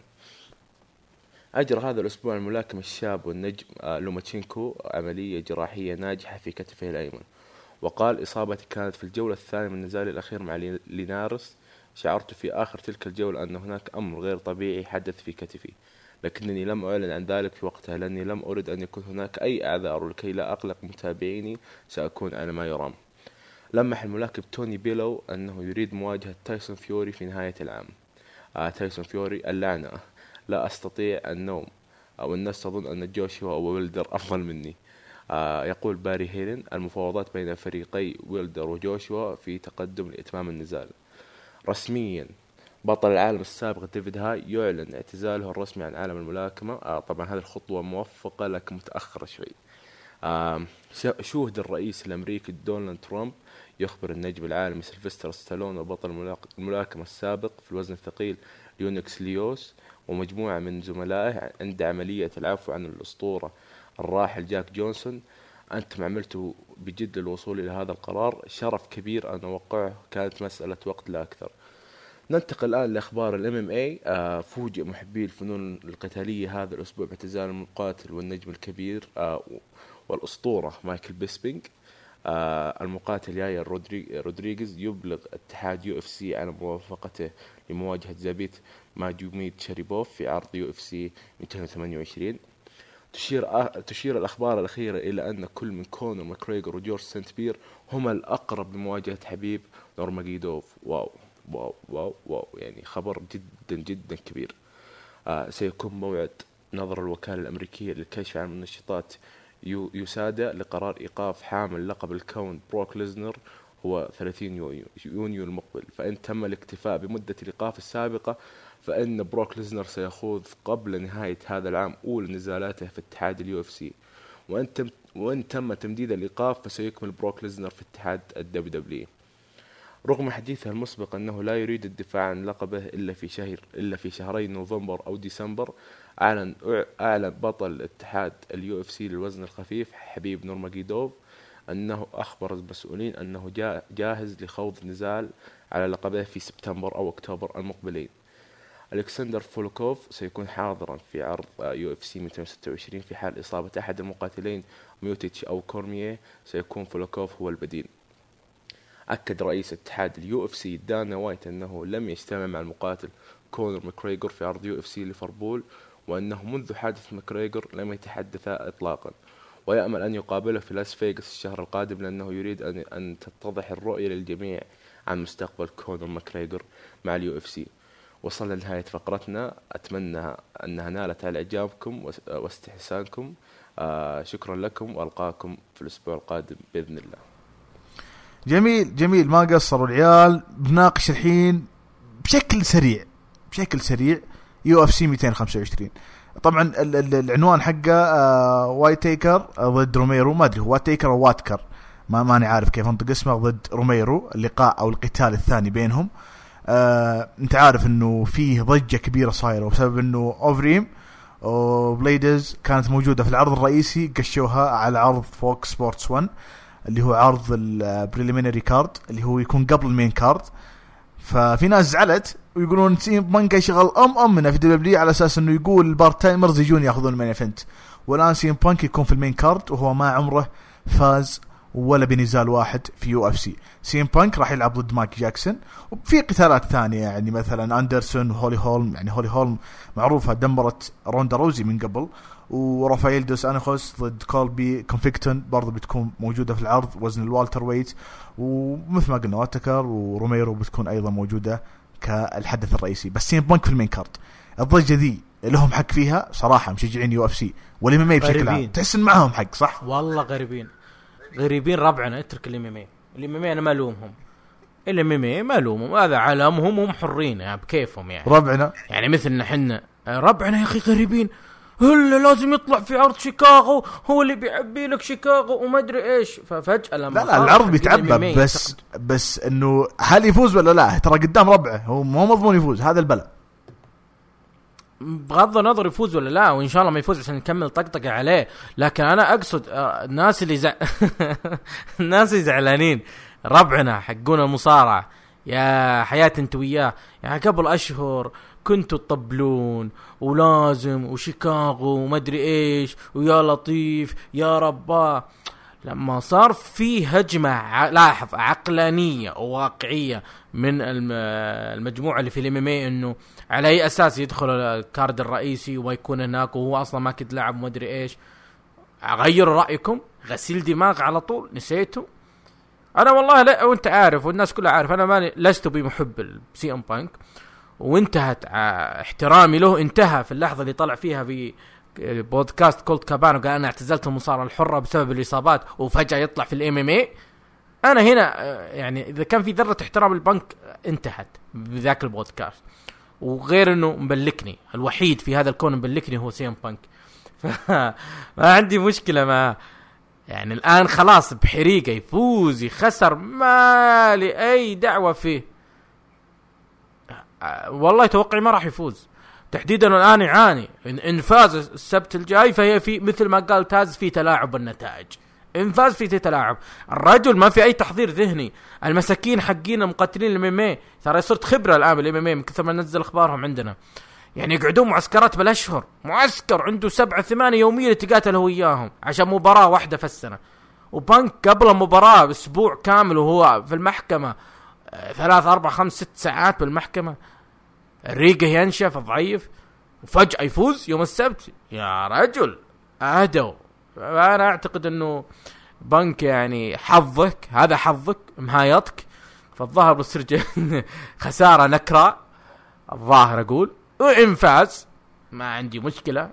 Speaker 3: أجرى هذا الأسبوع الملاكم الشاب والنجم لوماتشينكو عملية جراحية ناجحة في كتفه الأيمن، وقال إصابتي كانت في الجولة الثانية من نزالي الأخير مع لينارس. شعرت في آخر تلك الجولة أن هناك أمر غير طبيعي حدث في كتفي، لكنني لم أعلن عن ذلك في وقتها لأني لم أرد أن يكون هناك أي أعذار، ولكي لا أقلق متابعيني سأكون على ما يرام. لمح الملاكم توني بيلو أنه يريد مواجهة تايسون فيوري في نهاية العام. تايسون فيوري اللعنة، لا أستطيع النوم، أو الناس تظن أن جوشوا وويلدر أفضل مني. يقول باري هيلين المفاوضات بين فريقي ويلدر وجوشوا في تقدم لإتمام النزال. رسميا بطل العالم السابق ديفيد هاي يعلن اعتزاله الرسمي عن عالم الملاكمة. طبعا هذه الخطوة موفقة لكن متأخرة شوي. شوهد الرئيس الأمريكي دونالد ترامب يخبر النجم العالمي سيلفستر ستالون وبطل الملاكمة السابق في الوزن الثقيل ليونكس ليوس ومجموعة من زملائه عند عملية العفو عن الأسطورة الراحل جاك جونسون: أنتم عملتوا بجد للوصول إلى هذا القرار، شرف كبير أن أوقعه، كانت مسألة وقت لا أكثر. ننتقل الآن لأخبار الMMA. فوجئ محبي الفنون القتالية هذا الأسبوع باعتزال المقاتل والنجم الكبير والأسطورة مايكل بيسبينغ. المقاتل ياير رودريغيز يبلغ اتحاد UFC عن موافقته لمواجهة زابيت ماجوميد شاريبوف في عرض UFC 228. تشير الأخبار الأخيرة إلى أن كل من كونر ماكريغور وجورج سنت بير هما الأقرب لمواجهة حبيب نورماجيدوف. واو واو واو واو، يعني خبر جدا جدا كبير. سيكون موعد نظر الوكالة الأمريكية للكشف عن منشطات يوسادا لقرار إيقاف حامل لقب الكون بروك ليزنر هو 30 يونيو المقبل. فإن تم الاكتفاء بمدة الإيقاف السابقة فإن بروك ليزنر سيخوض قبل نهاية هذا العام أولى نزالاته في اتحاد UFC، وإن تم تمديد الإيقاف فسيكمل بروك ليزنر في اتحاد WWE. رغم حديثه المسبق أنه لا يريد الدفاع عن لقبه إلا في شهري نوفمبر أو ديسمبر، أعلن بطل الاتحاد اليو اف سي للوزن الخفيف حبيب نورماجيدوف أنه أخبر المسؤولين أنه جاهز لخوض نزال على لقبه في سبتمبر أو أكتوبر المقبلين. ألكسندر فولوكوف سيكون حاضرا في عرض يو اف سي 226 في حال إصابة أحد المقاتلين ميوتيتش أو كورميه، سيكون فولوكوف هو البديل. أكد رئيس اتحاد اليو اف سي دانا وايت أنه لم يجتمع مع المقاتل كونر ماكريغور في عرض يو اف سي ليفربول، وأنه منذ حادث ماكريغور لم يتحدثا إطلاقا، ويأمل أن يقابله في لاس فيغاس الشهر القادم، لأنه يريد أن تتضح الرؤية للجميع عن مستقبل كونر ماكريغور مع اليو اف سي. وصلنا لنهاية فقرتنا، أتمنى أنها نالت على إعجابكم واستحسانكم. شكرا لكم، وألقاكم في الأسبوع القادم بإذن الله.
Speaker 1: جميل ما قصروا العيال. بناقش الحين بشكل سريع يو اف سي 225. طبعا العنوان حقه وايت تيكر ضد روميرو، ما ادري هو تيكر او واتكر، ماني عارف كيف انطق اسمه، ضد روميرو، اللقاء او القتال الثاني بينهم. انت عارف انه فيه ضجة كبيرة صايرة بسبب انه اوفريم وبليدز كانت موجودة في العرض الرئيسي، قشوها على عرض فوكس سبورتس 1 اللي هو عرض البريليمينري كارد اللي هو يكون قبل المين كارد. ففي ناس زعلت ويقولون سي بانك يشغل من في دبليو على اساس انه يقول البارت تايمرز يجون ياخذون المين ايفنت، والان سي بانك يكون في المين كارد وهو ما عمره فاز ولا بنزال واحد في يو اف سي. سي بانك راح يلعب ضد مايك جاكسون، وفي قتالات ثانيه يعني مثلا اندرسون وهولي هولم. يعني هولي هولم معروفه دمرت روندا روزي من قبل، ورافائيل دوس انخوس ضد كولبي كونفيكتون برضه بتكون موجوده في العرض وزن الوالتر ويت، ومثل ما قلنا واتكر وروميرو بتكون ايضا موجوده كالحدث الرئيسي. بس سي بانك في المين كارد، الضجه ذي لهم حق فيها صراحه مشجعين يو اف سي والام ام اي بشكل عام، تحس ان معهم حق صح
Speaker 2: والله. غريبين ربعنا. اترك الام ام اي انا ما الومهم، الام ام اي ما الومهم، هذا عالمهم هم حرين يعني بكيفهم. يعني
Speaker 1: ربعنا يعني
Speaker 2: مثلنا حنا ربعنا يا اخي غريبين. هلا لازم يطلع في عرض شيكاغو، هو اللي بيعبي لك شيكاغو وما ادري ايش. ففجأة لما
Speaker 1: لا العرض بيتعبى بس انه هل يفوز ولا لا، ترى قدام ربعه هو مو مضمون يفوز، هذا البلاء.
Speaker 2: بغض النظر يفوز ولا لا، وان شاء الله ما يفوز عشان نكمل طقطقه عليه، لكن انا اقصد الناس اللي الناس زعلانين ربعنا حقون المصارعه. يا حياة انت وياه، يعني قبل اشهر كنتوا تطبلون ولازم وشيكاغو وما ادري ايش ويا لطيف يا رباه. لما صار في هجمه لاحظ عقلانيه وواقعيه من المجموعه اللي في الام ام اي انه على اي اساس يدخل الكارد الرئيسي وما يكون هناك وهو اصلا ما كنت لاعب ما ادري ايش، غيروا رايكم، غسيل دماغ على طول، نسيتوا. انا والله لا، وانت عارف والناس كلها عارف انا ماني لست بمحب السي ام بانك، وانتهت احترامي له انتهى في اللحظه اللي طلع فيها في بودكاست كولت كابانو قال انا اعتزلت المصارعه الحره بسبب الاصابات، وفجاه يطلع في الام ام اي. انا هنا يعني اذا كان في ذره احترام البنك انتهت بذاك البودكاست، وغير انه مبلكني الوحيد في هذا الكون مبلكني هو سي ام بانك. ما عندي مشكله ما يعني الان خلاص بحريقه، يفوز يخسر ما لي اي دعوه فيه. والله توقعي ما راح يفوز تحديدا الان، يعاني ان فاز السبت الجاي فهي في مثل ما قال تاز في تلاعب النتائج، ان فاز في تلاعب. الرجل ما في اي تحضير ذهني. المساكين حقين المقاتلين الام ام اي ترى صرت خبره الان بالام ام اي من كثر ما نزل اخبارهم عندنا، يعني يقعدون معسكرات بالاشهر، معسكر عنده 7-8 يوميه يتقاتل هو وياهم عشان مباراه واحده في السنه. وبنك قبل المباراه باسبوع كامل وهو في المحكمه 3-4-5-6 ساعات بالمحكمه، الريقه ينشف ضعيف، وفجاه يفوز يوم السبت. يا رجل اهدوا. انا اعتقد انه بنك يعني حظك، هذا حظك مهايطك، فالظاهر بصير خساره نكره الظاهر اقول، وإن فاز ما عندي مشكله.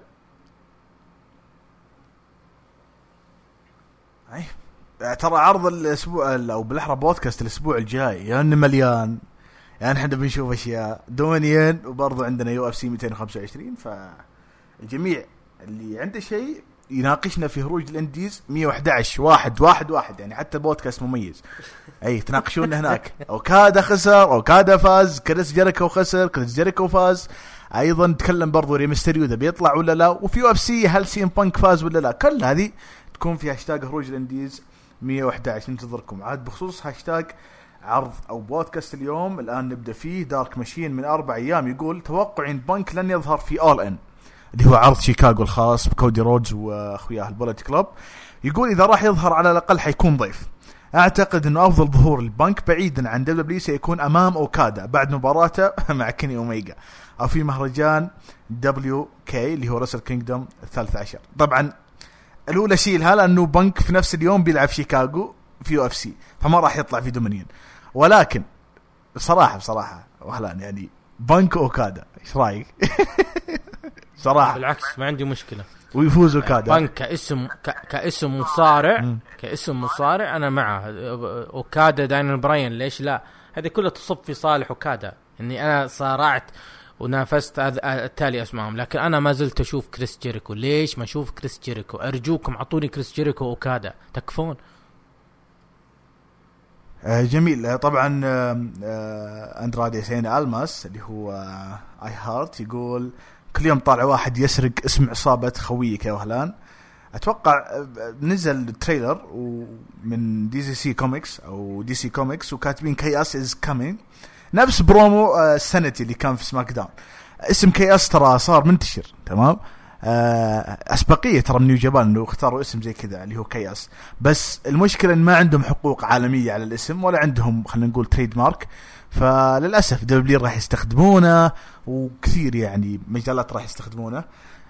Speaker 1: ترى عرض الاسبوع او بالاحرى بودكاست الاسبوع الجاي يعني مليان، يعني احنا بنشوف اشياء دومينيون، وبرضه عندنا يو اف سي 225. فالجميع اللي عنده شيء يناقشنا في هروج الانديز 111 واحد يعني حتى بودكاست مميز. اي تناقشون هناك. اوكادا خسر، اوكادا فاز، كريس جيريكو خسر، كريس جيريكو فاز. ايضا نتكلم برضو ريمستيريو اذا بيطلع ولا لا، وفي يو اف سي هل سي ام بانك فاز ولا لا. كل هذه تكون في هاشتاج هروج الانديز 111. ننتظركم عاد. بخصوص هاشتاج عرض او بودكاست اليوم الان نبدا فيه. دارك ماشين من 4 أيام يقول توقعين بانك لن يظهر في اول ان، اللي هو عرض شيكاغو الخاص بكودي رودز واخوياه البوليت كلوب. يقول اذا راح يظهر على الاقل حيكون ضيف. اعتقد انه افضل ظهور البنك بعيدا عن دبليو سيكون امام اوكادا بعد مباراته مع كيني اوميجا او في مهرجان دبليو كي اللي هو رسل كينجدوم 13. طبعا الاولى شيلها لانه بنك في نفس اليوم بيلعب شيكاغو في يو اف سي، فما راح يطلع في دومينيون. ولكن بصراحه وهلان يعني بنك اوكادا ايش رايك؟ صراحه
Speaker 2: بالعكس ما عندي مشكله
Speaker 1: ويفوز اوكادا.
Speaker 2: بنك كاسم مصارع انا معه. اوكادا داين براين ليش لا؟ هذه كلها تصب في صالح اوكادا. اني انا صارعت ونافست التالي اسمائهم، لكن انا ما زلت اشوف كريس جيريكو. ليش ما اشوف كريس جيريكو؟ ارجوكم اعطوني كريس جيريكو اوكادا تكفون.
Speaker 1: جميل. طبعا اندرادي سين الماس اللي هو اي هارت يقول كل يوم طالع واحد يسرق اسم عصابة خويك يا وهلان. اتوقع نزل تريلر من دي سي كوميكس او دي سي كوميكس وكاتبين كياس از كامينج، نفس برومو السنتي اللي كان في سماك داون. اسم كياس ترى صار منتشر تمام. اسبقيه ترى من نيو جابان انه اختاروا اسم زي كذا اللي هو كياس، بس المشكله ان ما عندهم حقوق عالميه على الاسم ولا عندهم خلينا نقول تريد مارك، فللاسف دبليو راح يستخدمونه وكثير يعني مجالات راح يستخدمونه.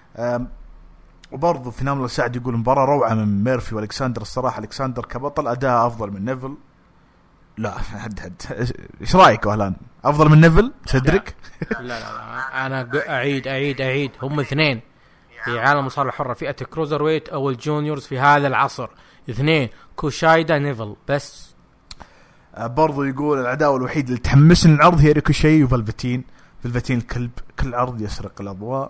Speaker 1: وبرضه في نامل سعد يقول مباراة روعة من ميرفي والكساندر. الصراحة الكساندر كبطل أداء أفضل من نيفل. لا هد إيش رأيك وهلان؟ أفضل من نيفل سيدريك؟
Speaker 2: لا أنا أعيد هم اثنين في عالم المصارعة الحرة، فئة كروزر ويت أو الجونيورز في هذا العصر، اثنين كوشايدا نيفل بس.
Speaker 1: برضو يقول العداوة الوحيد اللي تحمسني العرض هي ريكوشي وفالفتين الكلب، كل عرض يسرق الأضواء.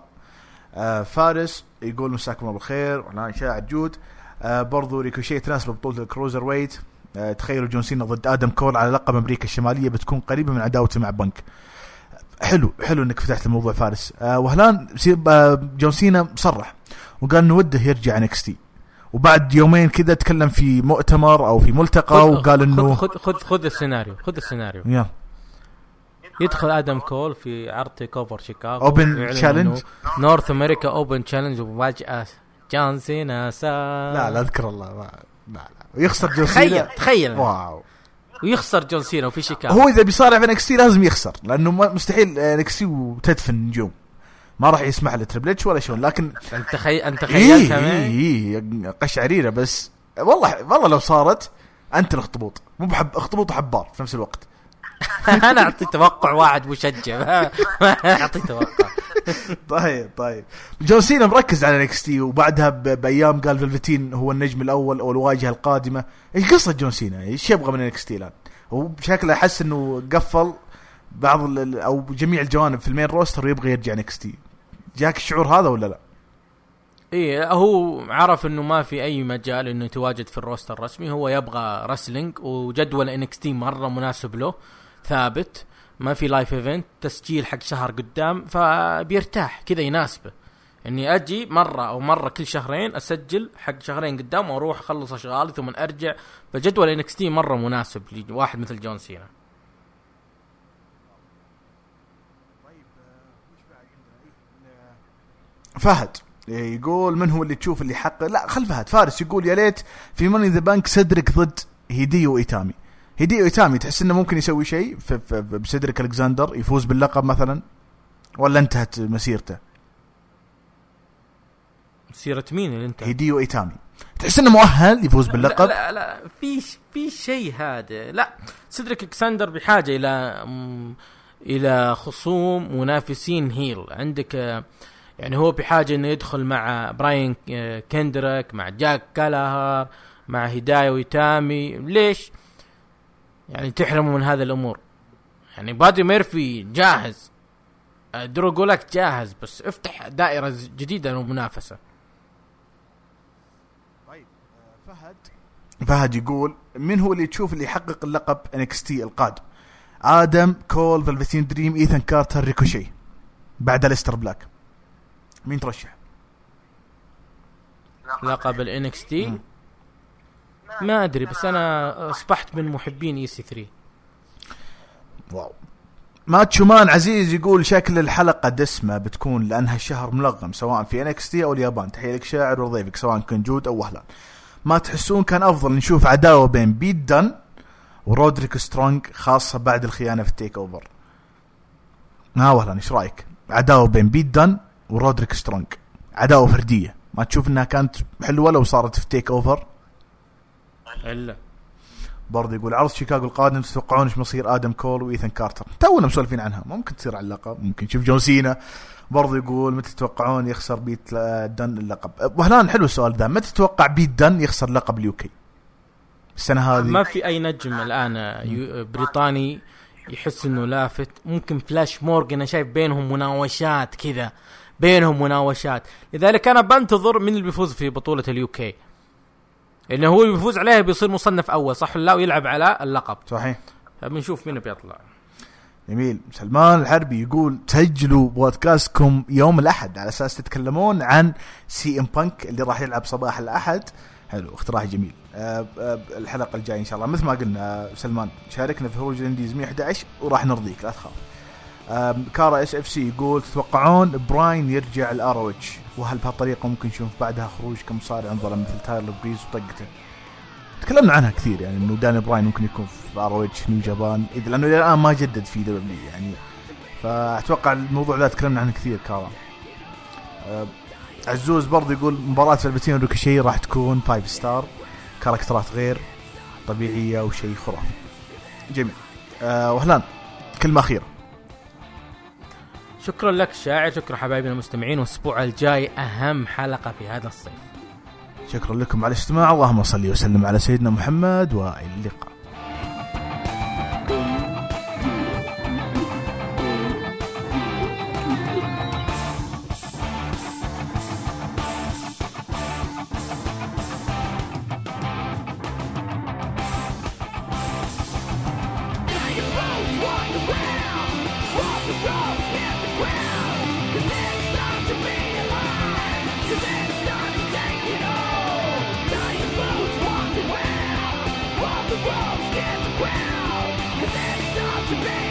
Speaker 1: فارس يقول مساكم الله بالخير وعلى شاع جود. برضو ريكوشي تناسب بطولة الكروزر ويت. تخيلوا جون سينا ضد آدم كول على لقب أمريكا الشمالية، بتكون قريبة من عداوته مع بنك. حلو انك فتحت الموضوع فارس. وهلان جون سينا صرح وقال انه وده يرجع NXT، وبعد يومين كذا تكلم في مؤتمر او في ملتقى وقال انه
Speaker 2: خذ السيناريو
Speaker 1: يلا
Speaker 2: يدخل آدم كول في عرض تيك اوفر شيكاغو
Speaker 1: اوبن تشالنج
Speaker 2: نورث امريكا اوبن تشالنج، وفجأة جون سينا
Speaker 1: لا اذكر الله لا ويخسر جون سينا.
Speaker 2: تخيل
Speaker 1: واو،
Speaker 2: ويخسر جون سينا وفي شيكاغو.
Speaker 1: هو اذا بيصارع في NXT لازم يخسر لانه مستحيل NXT وتدفن نجوم، ما راح يسمح لتريبل اتش ولا شون. لكن
Speaker 2: انت تخيل
Speaker 1: كمان قشعريره. بس والله لو صارت انت الاخطبوط مو اخطبوط وحبار في نفس الوقت.
Speaker 2: انا اعطي توقع واحد مشجع ما اعطي توقع.
Speaker 1: طيب جون سينا مركز على NXT وبعدها بايام قال فلفتين هو النجم الاول او الواجهه القادمه. ايش قصه جون سينا؟ ايش يبغى من NXT الان؟ هو بشكل احس انه قفل بعض او جميع الجوانب في المين روستر ويبغى يرجع NXT. جاك الشعور هذا ولا لا؟
Speaker 2: ايه هو عرف انه ما في اي مجال انه يتواجد في الروستر الرسمي، هو يبغى رسلينج وجدول NXT مره مناسب له ثابت، ما في لايف ايفنت تسجيل حق شهر قدام، فبيرتاح كذا يناسبه اني اجي مره او مره كل شهرين اسجل حق شهرين قدام واروح اخلص اشغالي ثم ارجع. فجدول NXT مره مناسب لواحد مثل جون سينا.
Speaker 1: فهد يقول من هو اللي تشوف اللي حقه؟ لا خل فهد. فارس يقول يا ليت في ماني ذا بانك سيدريك ضد هيديو إيتامي تحس انه ممكن يسوي شيء بسيدريك الكساندر يفوز باللقب مثلا، ولا انتهت مسيرته؟
Speaker 2: مسيرة مين اللي انت؟
Speaker 1: هيديو إيتامي تحس انه مؤهل يفوز باللقب؟
Speaker 2: لا في شيء هذا. لا سيدريك الكساندر بحاجة الى خصوم منافسين هيل. عندك يعني هو بحاجة انه يدخل مع براين كندريك، مع جاك كالاهر، مع هيدايو إيتامي. ليش يعني تحرموا من هذا الامور؟ يعني بادي ميرفي جاهز، دروغولك جاهز، بس افتح دائرة جديدة للمنافسة.
Speaker 1: فهد يقول من هو اللي تشوف اللي يحقق اللقب NXT القادم؟ آدم كول، فالفتين دريم، إيثان كارتر، ريكوشي، بعد أليستر بلاك. مين ترشح
Speaker 2: لقب ال NXT؟ ما أدري، بس أنا أصبحت من محبين EC3.
Speaker 1: واو. ماتشو مان عزيز يقول شكل الحلقة دسمة بتكون لأنها الشهر ملغم سواء في NXT أو اليابان. تحية لك شاعر وضيفك سواء كان جود أو وهلان. ما تحسون كان أفضل نشوف عداوة بين بيت دان ورودريك سترونج خاصة بعد الخيانة في التيك أوفر؟ وهلان إيش رأيك؟ عداوة بين بيت دان ورودريك سترونج، عداوة فردية، ما تشوف إنها كانت حلوة لو صارت في تيك أوفر؟
Speaker 2: إلا
Speaker 1: برضه يقول عرض شيكاغو القادم تتوقعون ايش مصير آدم كول وإيثان كارتر؟ تونا مسولفين عنها، ممكن تصير على اللقب، ممكن نشوف جون سينا. برضه يقول متى تتوقعون يخسر بيت دن اللقب؟ وهلان حلو السؤال ده، متى تتوقع بيت دن يخسر لقب اليوكي السنة هذه؟
Speaker 2: ما في أي نجم الآن بريطاني يحس إنه لافت. ممكن فلاش مورغان، أنا شايف بينهم مناوشات كذا، بينهم مناوشات، لذلك أنا بنتظر من اللي بيفوز في بطولة اليوكي، إنه هو بيفوز عليها بيصير مصنف أول صح ولا، ويلعب على اللقب.
Speaker 1: صحيح.
Speaker 2: بنشوف مين بيطلع.
Speaker 1: جميل. سلمان الحربي يقول سجلوا بودكاستكم يوم الأحد على أساس تتكلمون عن سي ام بانك اللي راح يلعب صباح الأحد. حلو، اقتراح جميل. الحلقة الجاية إن شاء الله مثل ما قلنا سلمان شاركنا في هروج الانديز 111 وراح نرضيك لا تخاف. كارا اس اف سي يقول تتوقعون براين يرجع الأروتش، وهل بهالطريقة ممكن نشوف بعدها خروج كمصارع انظلم مثل تايلر بريز وطقته؟ تكلمنا عنها كثير يعني انه داني براين ممكن يكون في أروتش نيو جابان اذا لانه الان ما جدد في دبليو يعني، فاتوقع الموضوع ذا تكلمنا عنه كثير. كارا عزوز برضه يقول مباراة فالبتين وريكوشي راح تكون 5 ستار، كاركترات غير طبيعية وشيء خرافي. جميل. وهلان كلمة أخيرة.
Speaker 2: شكرا لك شاعر، شكرا حبايبنا المستمعين، والأسبوع الجاي أهم حلقة في هذا الصيف.
Speaker 1: شكرا لكم على الاستماع، اللهم صل وسلم على سيدنا محمد، وإلى اللقاء.
Speaker 4: The world's get the ground, 'cause it's time to be